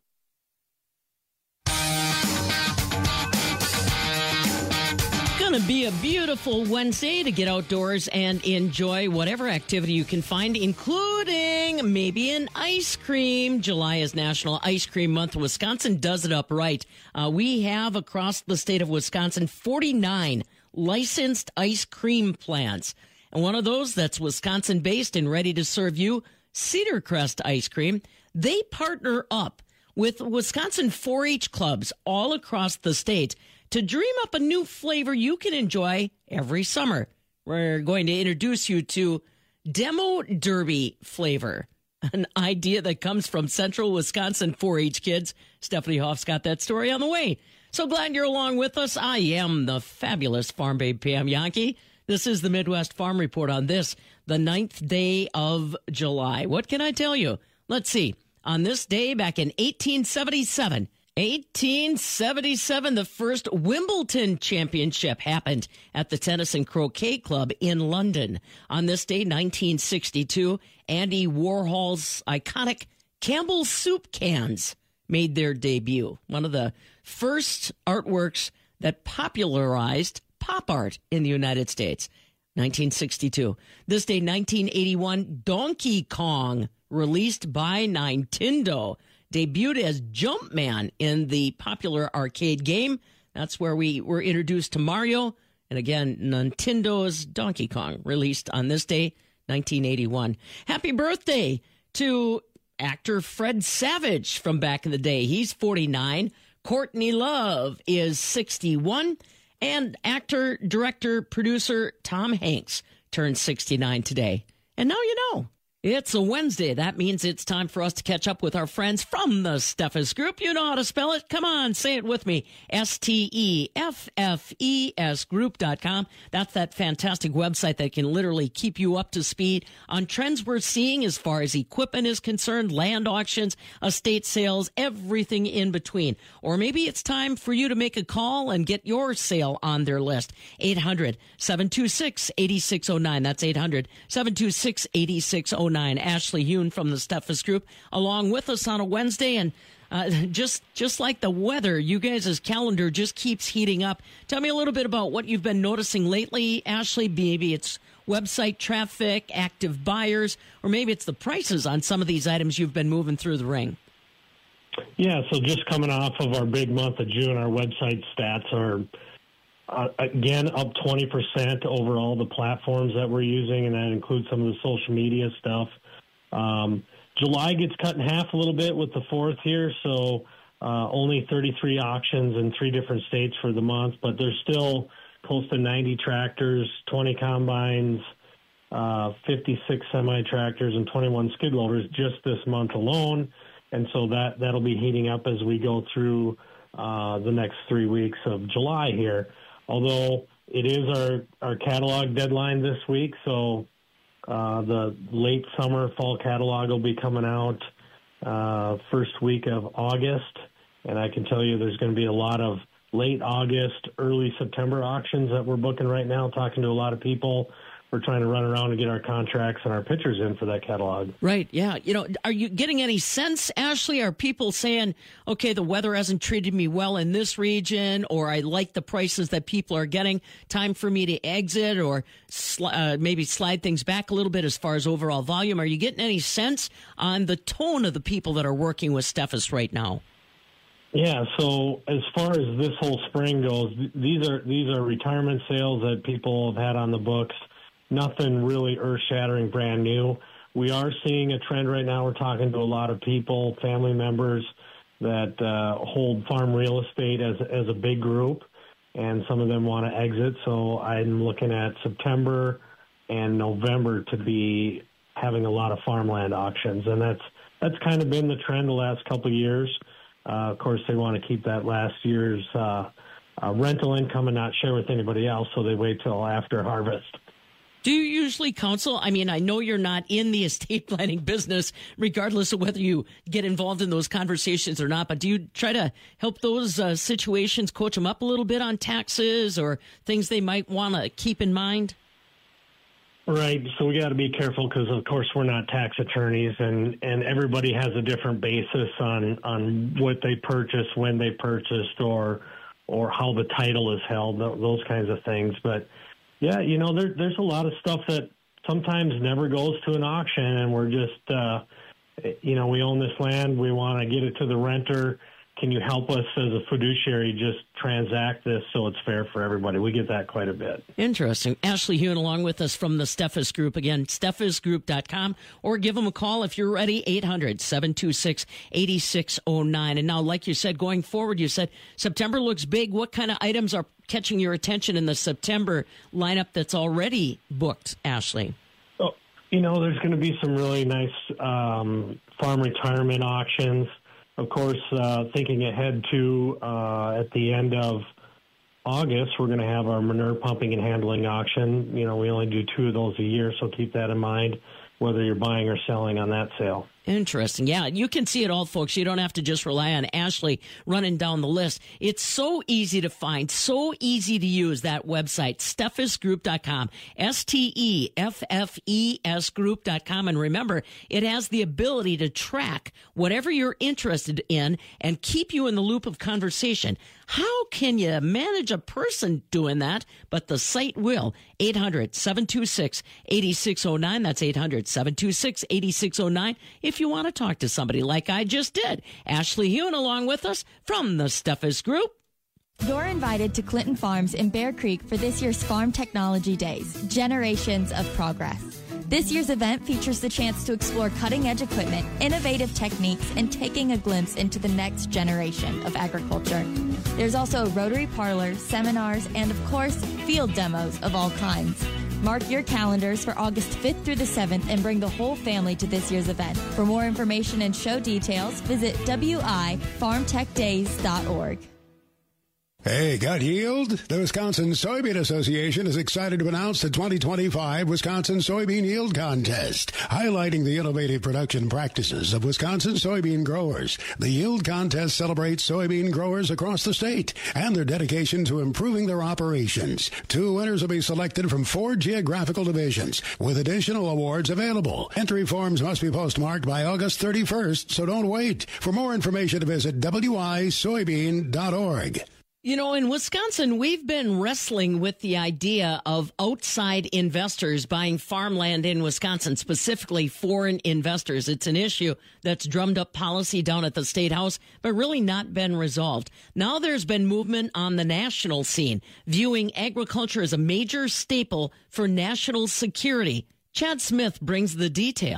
Gonna be a beautiful Wednesday to get outdoors and enjoy whatever activity you can find, including maybe an ice cream. July is National Ice Cream Month. Wisconsin does it up right. Uh, we have across the state of Wisconsin forty-nine licensed ice cream plants. And one of those that's Wisconsin-based and ready to serve you, Cedar Crest Ice Cream. They partner up with Wisconsin four H clubs all across the state to dream up a new flavor you can enjoy every summer. We're going to introduce you to Demo Derby flavor, an idea that comes from Central Wisconsin four H kids. Stephanie Hoff's got that story on the way. So glad you're along with us. I am the fabulous Farm Babe Pam Yankee. This is the Midwest Farm Report on this, the ninth day of July. What can I tell you? Let's see. On this day back in eighteen seventy-seven, eighteen seventy-seven, the first Wimbledon championship happened at the Tennis and Croquet Club in London. On this day, nineteen sixty-two, Andy Warhol's iconic Campbell's soup cans made their debut. One of the first artworks that popularized pop art in the United States. nineteen sixty-two. This day, nineteen eighty-one, Donkey Kong, released by Nintendo, debuted as Jumpman in the popular arcade game. That's where we were introduced to Mario. And again, Nintendo's Donkey Kong, released on this day, nineteen eighty-one. Happy birthday to actor Fred Savage from back in the day. He's forty-nine. Courtney Love is sixty-one. And actor, director, producer Tom Hanks turned sixty-nine today. And now you know. It's a Wednesday. That means it's time for us to catch up with our friends from the Steffes Group. You know how to spell it. Come on, say it with me. S T E F F E S group dot com. That's that fantastic website that can literally keep you up to speed on trends we're seeing as far as equipment is concerned, land auctions, estate sales, everything in between. Or maybe it's time for you to make a call and get your sale on their list. eight hundred, seven two six, eight six zero nine. That's eight hundred, seven two six, eight six zero nine. Ashley Hune from the Steffes Group along with us on a Wednesday. And uh, just just like the weather, you guys' calendar just keeps heating up. Tell me a little bit about what you've been noticing lately, Ashley. Maybe it's website traffic, active buyers, or maybe it's the prices on some of these items you've been moving through the ring. Yeah, so just coming off of our big month of June, our website stats are Uh, again, up twenty percent over all the platforms that we're using, and that includes some of the social media stuff. Um, July gets cut in half a little bit with the fourth here, so uh, only thirty-three auctions in three different states for the month, but there's still close to ninety tractors, twenty combines, uh, fifty-six semi-tractors, and twenty-one skid loaders just this month alone. And so that, that'll be heating up as we go through uh, the next three weeks of July here. Although it is our, our catalog deadline this week, so uh, the late summer, fall catalog will be coming out uh, first week of August. And I can tell you there's going to be a lot of late August, early September auctions that we're booking right now, talking to a lot of people. We're trying to run around and get our contracts and our pictures in for that catalog. Right, yeah. You know, are you getting any sense, Ashley? Are people saying, okay, the weather hasn't treated me well in this region, or I like the prices that people are getting, time for me to exit, or sl- uh, maybe slide things back a little bit as far as overall volume? Are you getting any sense on the tone of the people that are working with Steffes right now? Yeah, so as far as this whole spring goes, these are these are retirement sales that people have had on the books. Nothing really earth-shattering, brand new. We are seeing a trend right now. We're talking to a lot of people, family members that uh, hold farm real estate as as a big group, and some of them want to exit. So I'm looking at September and November to be having a lot of farmland auctions, and that's that's kind of been the trend the last couple of years. Uh, of course, they want to keep that last year's uh, uh, rental income and not share with anybody else, so they wait till after harvest. Do you usually counsel? I mean, I know you're not in the estate planning business, regardless of whether you get involved in those conversations or not, but do you try to help those uh, situations, coach them up a little bit on taxes or things they might want to keep in mind? Right. So we got to be careful because, of course, we're not tax attorneys, and, and everybody has a different basis on, on what they purchased, when they purchased, or or how the title is held, those kinds of things. But yeah, you know, there, there's a lot of stuff that sometimes never goes to an auction, and we're just, uh, you know, we own this land. We want to get it to the renter. Can you help us as a fiduciary just transact this so it's fair for everybody? We get that quite a bit. Interesting. Ashley Hewen along with us from the Steffes Group. Again, steffes group dot com, or give them a call if you're ready, eight hundred, seven two six, eight six zero nine. And now, like you said, going forward, you said September looks big. What kind of items are catching your attention in the September lineup that's already booked, Ashley? Oh, you know, there's going to be some really nice um, farm retirement auctions. Of course, uh, thinking ahead to uh, at the end of August, we're going to have our manure pumping and handling auction. You know, we only do two of those a year, so keep that in mind, whether you're buying or selling on that sale. Interesting. Yeah, you can see it all, folks. You don't have to just rely on Ashley running down the list. It's so easy to find, so easy to use, that website, steffes group dot com, S T E F F E S group dot com. And remember, it has the ability to track whatever you're interested in and keep you in the loop of conversation. How can you manage a person doing that? But the site will. eight hundred, seven two six, eight six zero nine. That's eight hundred, seven two six, eight six zero nine. If you want to talk to somebody like I just did. Ashley Hewen along with us from the Steffes Group. You're invited to Clinton Farms in Bear Creek for this year's Farm Technology Days, Generations of Progress. This year's event features the chance to explore cutting-edge equipment, innovative techniques, and taking a glimpse into the next generation of agriculture. There's also a Rotary Parlor, seminars, and, of course, field demos of all kinds. Mark your calendars for August fifth through the seventh and bring the whole family to this year's event. For more information and show details, visit w i farm tech days dot org. Hey, got yield? The Wisconsin Soybean Association is excited to announce the twenty twenty-five Wisconsin Soybean Yield Contest, highlighting the innovative production practices of Wisconsin soybean growers. The Yield Contest celebrates soybean growers across the state and their dedication to improving their operations. Two winners will be selected from four geographical divisions, with additional awards available. Entry forms must be postmarked by August thirty-first, so don't wait. For more information, visit w i soybean dot org. You know, in Wisconsin, we've been wrestling with the idea of outside investors buying farmland in Wisconsin, specifically foreign investors. It's an issue that's drummed up policy down at the State House, but really not been resolved. Now there's been movement on the national scene, viewing agriculture as a major staple for national security. Chad Smith brings the details.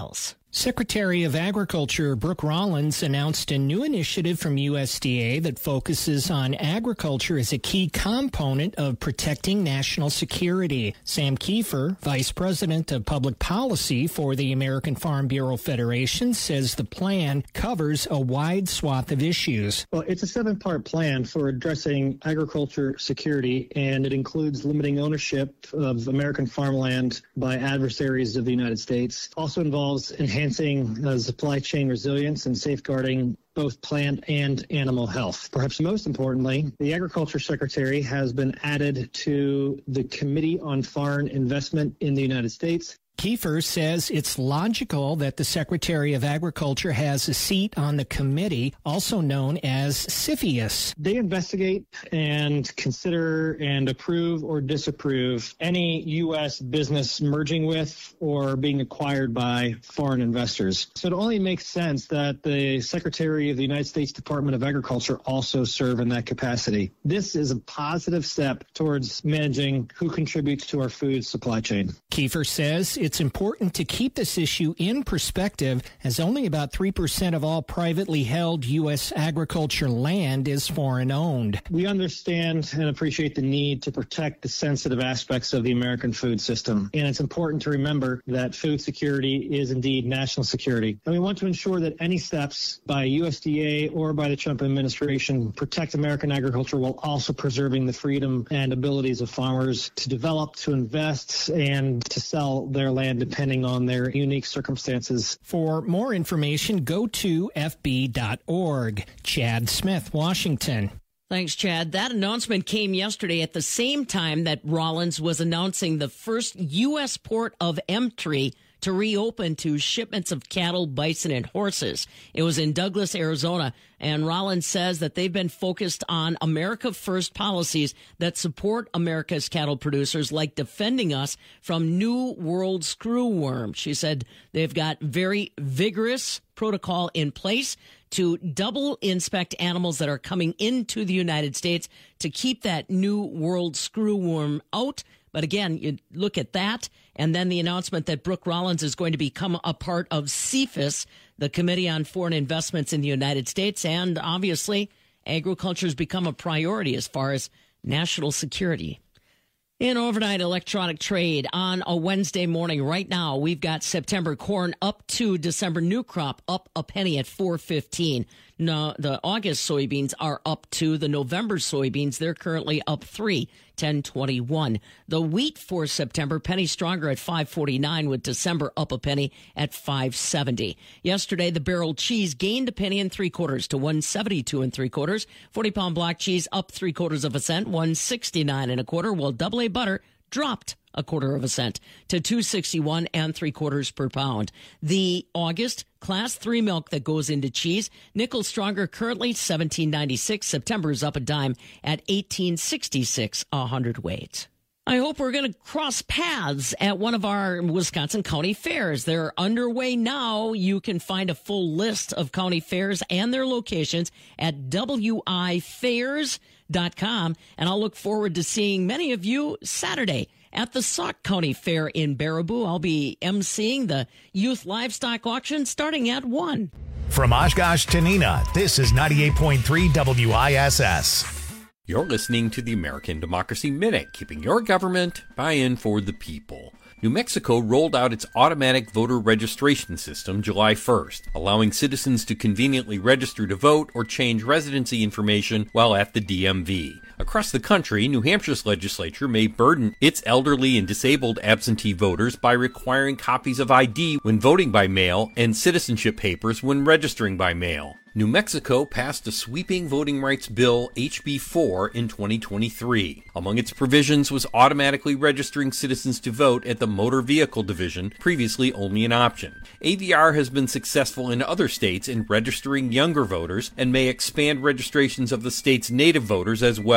Secretary of Agriculture Brooke Rollins announced a new initiative from U S D A that focuses on agriculture as a key component of protecting national security. Sam Kiefer, Vice President of Public Policy for the American Farm Bureau Federation, says the plan covers a wide swath of issues. Well, it's a seven-part plan for addressing agriculture security, and it includes limiting ownership of American farmland by adversaries of the United States. Also involves enhancing enhancing uh, supply chain resilience and safeguarding both plant and animal health. Perhaps most importantly, the Agriculture Secretary has been added to the Committee on Foreign Investment in the United States. Kiefer says it's logical that the Secretary of Agriculture has a seat on the committee, also known as CFIUS. They investigate and consider and approve or disapprove any U S business merging with or being acquired by foreign investors. So it only makes sense that the Secretary of the United States Department of Agriculture also serve in that capacity. This is a positive step towards managing who contributes to our food supply chain. Kiefer says it's important to keep this issue in perspective, as only about three percent of all privately held U S agriculture land is foreign owned. We understand and appreciate the need to protect the sensitive aspects of the American food system. And it's important to remember that food security is indeed national security. And we want to ensure that any steps by U S D A or by the Trump administration protect American agriculture while also preserving the freedom and abilities of farmers to develop, to invest, and to sell their land depending on their unique circumstances. For more information, go to f b dot org. Chad Smith, Washington. Thanks, Chad. That announcement came yesterday at the same time that Rollins was announcing the first U S port of entry to reopen to shipments of cattle, bison, and horses. It was in Douglas, Arizona, and Rollins says that they've been focused on America First policies that support America's cattle producers, like defending us from New World screwworm. She said they've got very vigorous protocol in place to double inspect animals that are coming into the United States to keep that New World screwworm out. But again, you look at that, and then the announcement that Brooke Rollins is going to become a part of CFIUS, the Committee on Foreign Investments in the United States, and obviously agriculture has become a priority as far as national security. In overnight electronic trade on a Wednesday morning, right now, we've got September corn up to December new crop up a penny at four fifteen. No, the August soybeans are up to the November soybeans. They're currently up three, ten twenty-one. The wheat for September, penny stronger at five forty-nine, with December up a penny at five seventy. Yesterday, the barrel cheese gained a penny and three quarters to one seventy-two and three quarters. forty pound block cheese up three quarters of a cent, one sixty-nine and a quarter, while double A butter dropped a quarter of a cent to two sixty-one and three quarters per pound. The August class three milk that goes into cheese, nickel stronger currently seventeen ninety-six. September is up a dime at eighteen sixty-six a hundredweight. I hope we're going to cross paths at one of our Wisconsin county fairs. They're underway now. You can find a full list of county fairs and their locations at w i fairs dot com. And I'll look forward to seeing many of you Saturday at the Sauk County Fair in Baraboo. I'll be emceeing the youth livestock auction starting at one. From Oshkosh to Neenah, this is ninety-eight point three W I S S. You're listening to the American Democracy Minute, keeping your government buy-in for the people. New Mexico rolled out its automatic voter registration system July first, allowing citizens to conveniently register to vote or change residency information while at the D M V. Across the country, New Hampshire's legislature may burden its elderly and disabled absentee voters by requiring copies of I D when voting by mail and citizenship papers when registering by mail. New Mexico passed a sweeping voting rights bill, H B four, in twenty twenty-three. Among its provisions was automatically registering citizens to vote at the Motor Vehicle Division, previously only an option. A V R has been successful in other states in registering younger voters and may expand registrations of the state's native voters as well.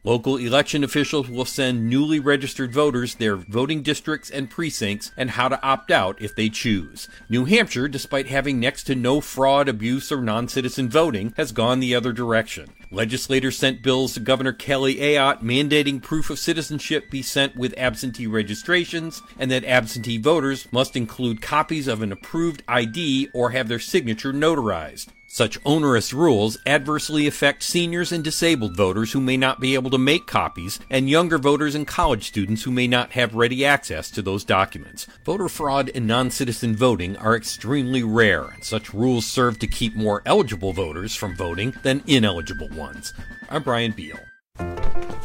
Local election officials will send newly registered voters their voting districts and precincts and how to opt out if they choose. New Hampshire, despite having next to no fraud, abuse, or non-citizen voting, has gone the other direction. Legislators sent bills to Governor Kelly Ayotte mandating proof of citizenship be sent with absentee registrations, and that absentee voters must include copies of an approved I D or have their signature notarized. Such onerous rules adversely affect seniors and disabled voters who may not be able to make copies, and younger voters and college students who may not have ready access to those documents. Voter fraud and non-citizen voting are extremely rare, and such rules serve to keep more eligible voters from voting than ineligible ones. I'm Brian Beal. Mommy,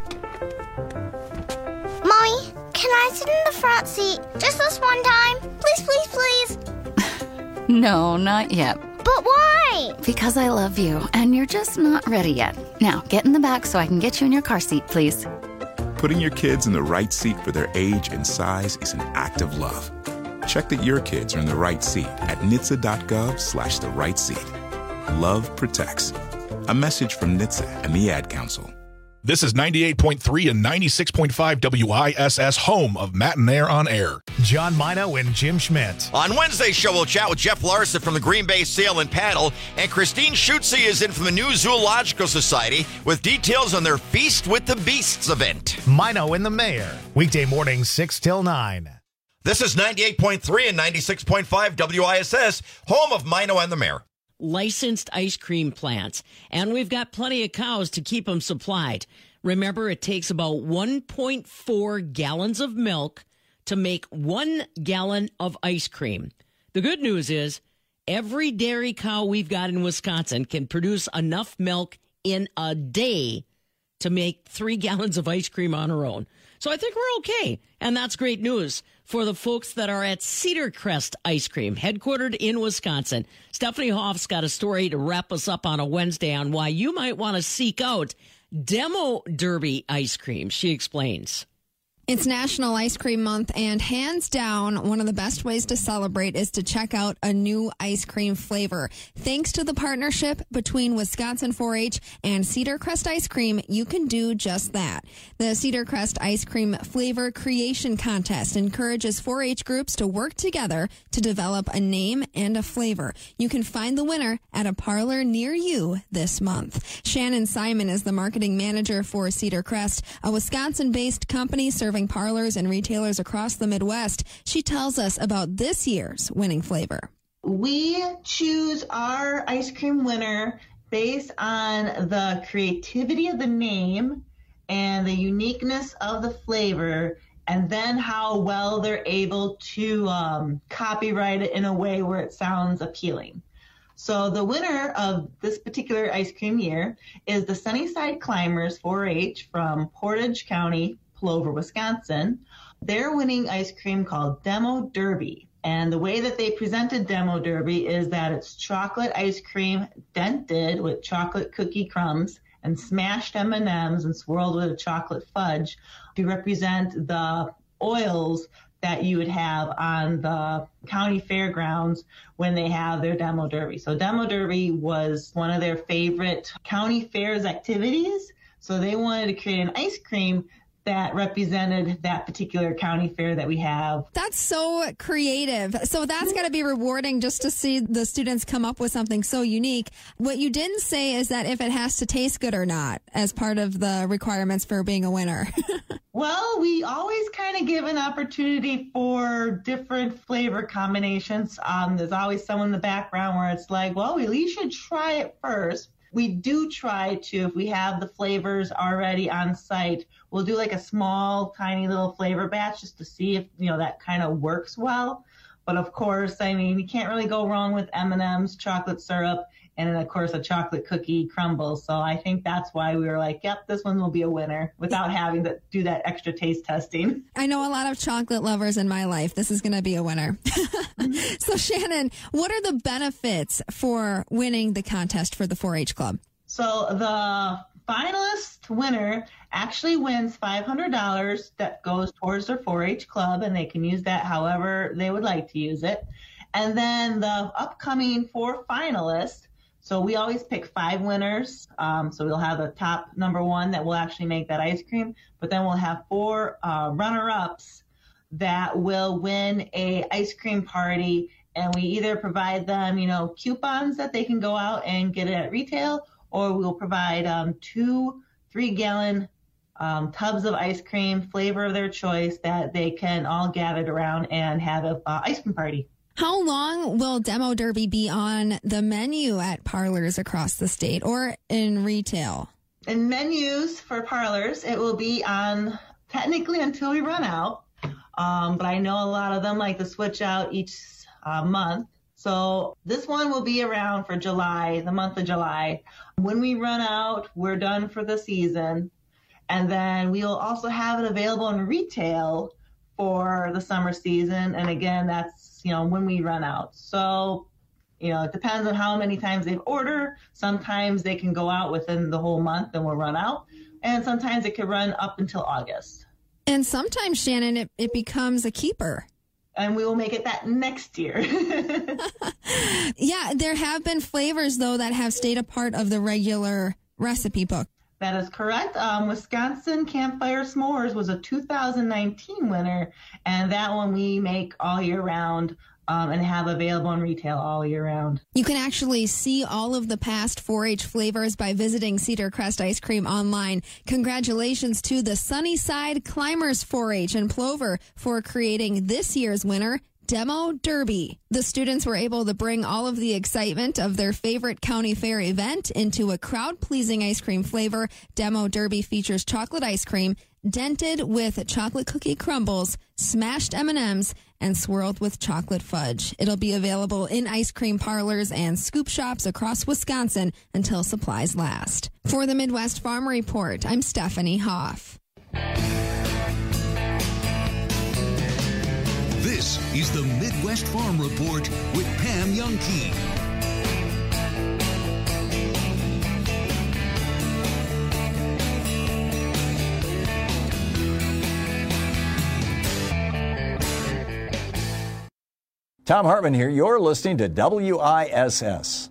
can I sit in the front seat just this one time? Please, please, please. No, not yet. But why? Because I love you, and you're just not ready yet. Now, get in the back so I can get you in your car seat, please. Putting your kids in the right seat for their age and size is an act of love. Check that your kids are in the right seat at N H T S A dot gov slash the right seat. Love protects. A message from N H T S A and the Ad Council. This is ninety-eight point three and ninety-six point five W I S S, home of Matt and Air on Air. John Mino and Jim Schmidt. On Wednesday's show, we'll chat with Jeff Larson from the Green Bay Sail and Paddle, and Christine Schutze is in from the New Zoological Society with details on their Feast with the Beasts event. Mino and the Mayor, weekday mornings six till nine. This is ninety-eight point three and ninety-six point five W I S S, home of Mino and the Mayor. Licensed ice cream plants, and we've got plenty of cows to keep them supplied. Remember, it takes about one point four gallons of milk to make one gallon of ice cream. The good news is every dairy cow we've got in Wisconsin can produce enough milk in a day to make three gallons of ice cream on her own. So I think we're okay, and that's great news for the folks that are at Cedar Crest Ice Cream, headquartered in Wisconsin. Stephanie Hoff's got a story to wrap us up on a Wednesday on why you might want to seek out Demo Derby ice cream. She explains. It's National Ice Cream Month, and hands down, one of the best ways to celebrate is to check out a new ice cream flavor. Thanks to the partnership between Wisconsin four H and Cedar Crest Ice Cream, you can do just that. The Cedar Crest Ice Cream Flavor Creation Contest encourages four H groups to work together to develop a name and a flavor. You can find the winner at a parlor near you this month. Shannon Simon is the marketing manager for Cedar Crest, a Wisconsin-based company serving parlors and retailers across the Midwest. She tells us about this year's winning flavor. We choose our ice cream winner based on the creativity of the name and the uniqueness of the flavor, and then how well they're able to um, copyright it in a way where it sounds appealing. So the winner of this particular ice cream year is the Sunnyside Climbers four H from Portage County, Plover, Wisconsin. They're winning ice cream called Demo Derby. And the way that they presented Demo Derby is that it's chocolate ice cream dented with chocolate cookie crumbs and smashed M and M's and swirled with a chocolate fudge to represent the oils that you would have on the county fairgrounds when they have their Demo Derby. So Demo Derby was one of their favorite county fairs activities. So they wanted to create an ice cream that represented that particular county fair that we have. That's so creative. So that's got to be rewarding just to see the students come up with something so unique. What you didn't say is that if it has to taste good or not as part of the requirements for being a winner. Well, we always kind of give an opportunity for different flavor combinations. Um, there's always someone in the background where it's like, well, we at least should try it first. We do try to, if we have the flavors already on site, we'll do like a small, tiny little flavor batch just to see if, you know, that kind of works well. But of course, I mean, you can't really go wrong with M and M's, chocolate syrup, and then of course a chocolate cookie crumble. So I think that's why we were like, yep, this one will be a winner without having to do that extra taste testing. I know a lot of chocolate lovers in my life. This is going to be a winner. So Shannon, what are the benefits for winning the contest for the four H Club? So the finalist winner actually wins five hundred dollars that goes towards their four H club, and they can use that however they would like to use it. And then the upcoming four finalists So we always pick five winners. Um, so we'll have the top number one that will actually make that ice cream, but then we'll have four uh, runner-ups that will win a ice cream party. And we either provide them, you know, coupons that they can go out and get it at retail, or we'll provide um, two three-gallon um, tubs of ice cream, flavor of their choice, that they can all gather around and have a uh, ice cream party. How long will Demo Derby be on the menu at parlors across the state or in retail? In menus for parlors, it will be on technically until we run out. Um, but I know a lot of them like to switch out each uh, month. So this one will be around for July, the month of July. When we run out, we're done for the season. And then we'll also have it available in retail for the summer season. And again, that's, you know, when we run out. So, you know, it depends on how many times they've ordered. Sometimes they can go out within the whole month and we'll run out. And sometimes it can run up until August. And sometimes, Shannon, it, it becomes a keeper. And we will make it that next year. Yeah, there have been flavors, though, that have stayed a part of the regular recipe book. That is correct. Um, Wisconsin Campfire S'mores was a two thousand nineteen winner, and that one we make all year round um, and have available in retail all year round. You can actually see all of the past four H flavors by visiting Cedar Crest Ice Cream online. Congratulations to the Sunnyside Climbers four H and Plover for creating this year's winner, Demo Derby. The students were able to bring all of the excitement of their favorite county fair event into a crowd-pleasing ice cream flavor. Demo Derby features chocolate ice cream, dented with chocolate cookie crumbles, smashed M and M's, and swirled with chocolate fudge. It'll be available in ice cream parlors and scoop shops across Wisconsin until supplies last. For the Midwest Farm Report, I'm Stephanie Hoff. This is the Midwest Farm Report with Pam Youngkey. Tom Hartman here. You're listening to W I S S.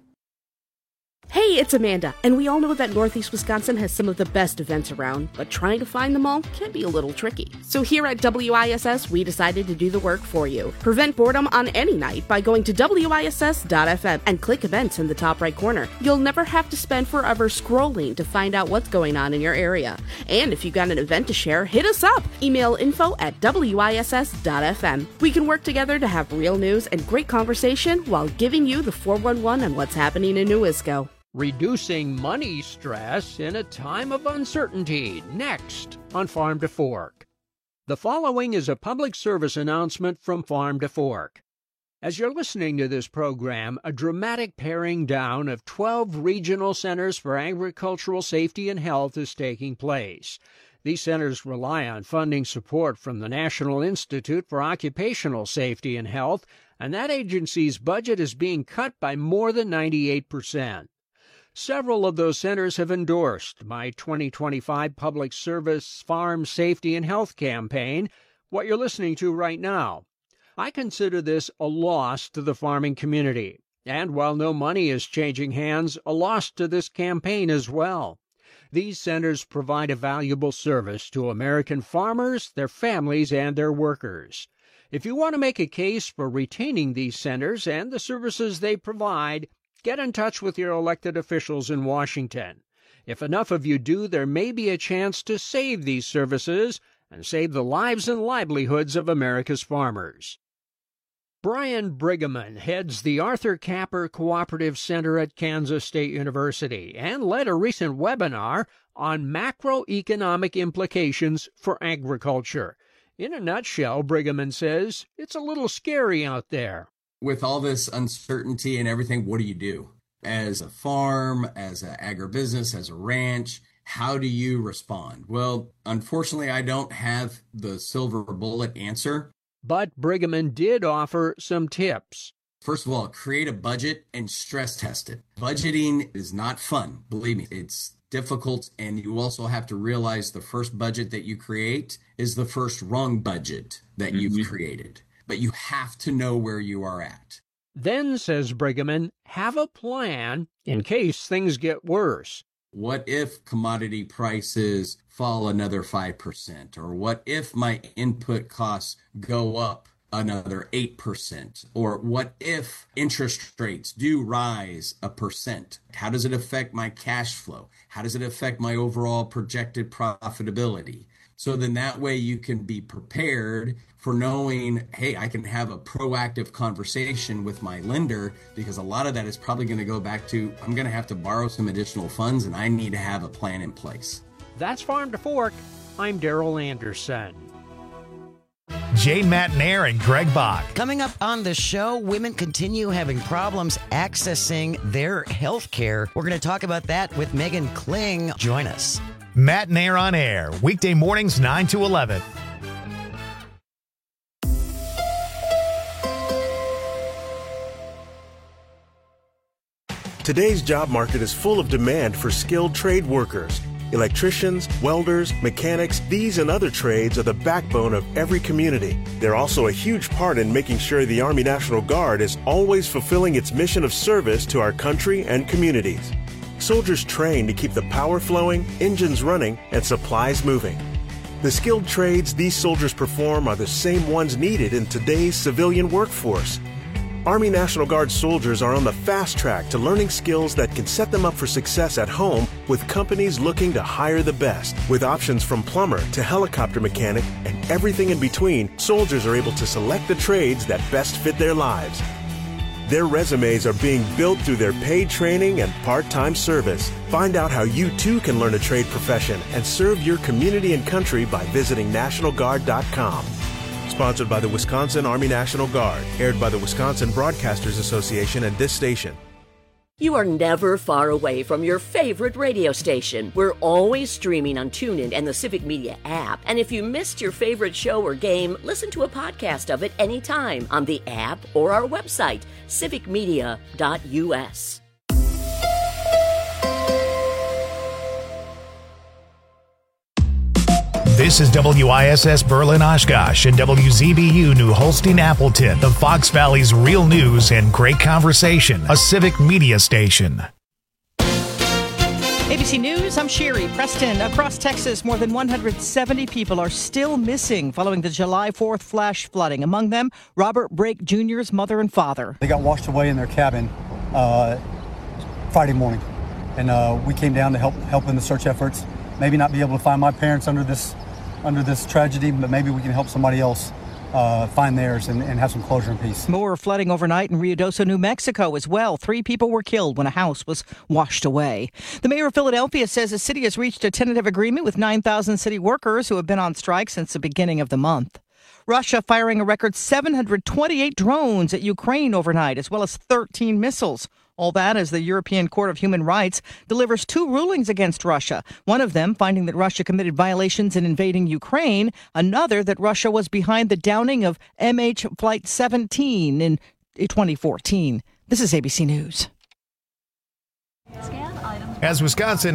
Hey, it's Amanda, and we all know that Northeast Wisconsin has some of the best events around, but trying to find them all can be a little tricky. So here at W I S S, we decided to do the work for you. Prevent boredom on any night by going to W I S S dot F M and click events in the top right corner. You'll never have to spend forever scrolling to find out what's going on in your area. And if you've got an event to share, hit us up. Email info at W I S S dot F M. We can work together to have real news and great conversation while giving you the four one one on what's happening in New Isco. Reducing money stress in a time of uncertainty, next on Farm to Fork. The following is a public service announcement from Farm to Fork. As you're listening to this program, a dramatic paring down of twelve regional centers for agricultural safety and health is taking place. These centers rely on funding support from the National Institute for Occupational Safety and Health, and that agency's budget is being cut by more than ninety-eight percent. Several of those centers have endorsed my twenty twenty-five Public Service Farm Safety and Health campaign, what you're listening to right now. I consider this a loss to the farming community, and while no money is changing hands, a loss to this campaign as well. These centers provide a valuable service to American farmers, their families, and their workers. If you want to make a case for retaining these centers and the services they provide, get in touch with your elected officials in Washington. If enough of you do, there may be a chance to save these services and save the lives and livelihoods of America's farmers. Brian Brigham heads the Arthur Capper Cooperative Center at Kansas State University and led a recent webinar on macroeconomic implications for agriculture. In a nutshell, Brigham says, it's a little scary out there. With all this uncertainty and everything, what do you do? As a farm, as an agribusiness, as a ranch, how do you respond? Well, unfortunately, I don't have the silver bullet answer. But Brigham did offer some tips. First of all, create a budget and stress test it. Budgeting is not fun. Believe me, it's difficult. And you also have to realize the first budget that you create is the first wrong budget that mm-hmm. you've created. But you have to know where you are at. Then, says Brigham, have a plan in case things get worse. What if commodity prices fall another five percent? Or what if my input costs go up another eight percent? Or what if interest rates do rise a percent? How does it affect my cash flow? How does it affect my overall projected profitability? So then that way you can be prepared for knowing, hey, I can have a proactive conversation with my lender, because a lot of that is probably going to go back to, I'm going to have to borrow some additional funds and I need to have a plan in place. That's Farm to Fork. I'm Daryl Anderson. Jane Matnair and Greg Bach. Coming up on the show, women continue having problems accessing their health care. We're going to talk about that with Megan Kling. Join us. Matnair on Air, weekday mornings nine to eleven. Today's job market is full of demand for skilled trade workers. Electricians, welders, mechanics, these and other trades are the backbone of every community. They're also a huge part in making sure the Army National Guard is always fulfilling its mission of service to our country and communities. Soldiers train to keep the power flowing, engines running, and supplies moving. The skilled trades these soldiers perform are the same ones needed in today's civilian workforce. Army National Guard soldiers are on the fast track to learning skills that can set them up for success at home, with companies looking to hire the best. With options from plumber to helicopter mechanic and everything in between, soldiers are able to select the trades that best fit their lives. Their resumes are being built through their paid training and part-time service. Find out how you too can learn a trade profession and serve your community and country by visiting National Guard dot com. Sponsored by the Wisconsin Army National Guard. Aired by the Wisconsin Broadcasters Association and this station. You are never far away from your favorite radio station. We're always streaming on TuneIn and the Civic Media app. And if you missed your favorite show or game, listen to a podcast of it anytime on the app or our website, civic media dot u s. This is W I S S Berlin Oshkosh and W Z B U New Holstein Appleton, the Fox Valley's real news and great conversation, a civic media station. A B C News, I'm Sherry Preston. Across Texas, more than one hundred seventy people are still missing following the July fourth flash flooding. Among them, Robert Brake Junior's mother and father. They got washed away in their cabin uh, Friday morning, and uh, we came down to help help in the search efforts. Maybe not be able to find my parents under this under this tragedy, but maybe we can help somebody else uh, find theirs and, and have some closure and peace. More flooding overnight in Ruidoso, New Mexico as well. Three people were killed when a house was washed away. The mayor of Philadelphia says the city has reached a tentative agreement with nine thousand city workers who have been on strike since the beginning of the month. Russia firing a record seven hundred twenty-eight drones at Ukraine overnight, as well as thirteen missiles. All that as the European Court of Human Rights delivers two rulings against Russia. One of them finding that Russia committed violations in invading Ukraine. Another that Russia was behind the downing of M H Flight seventeen in twenty fourteen. This is A B C News. As Wisconsin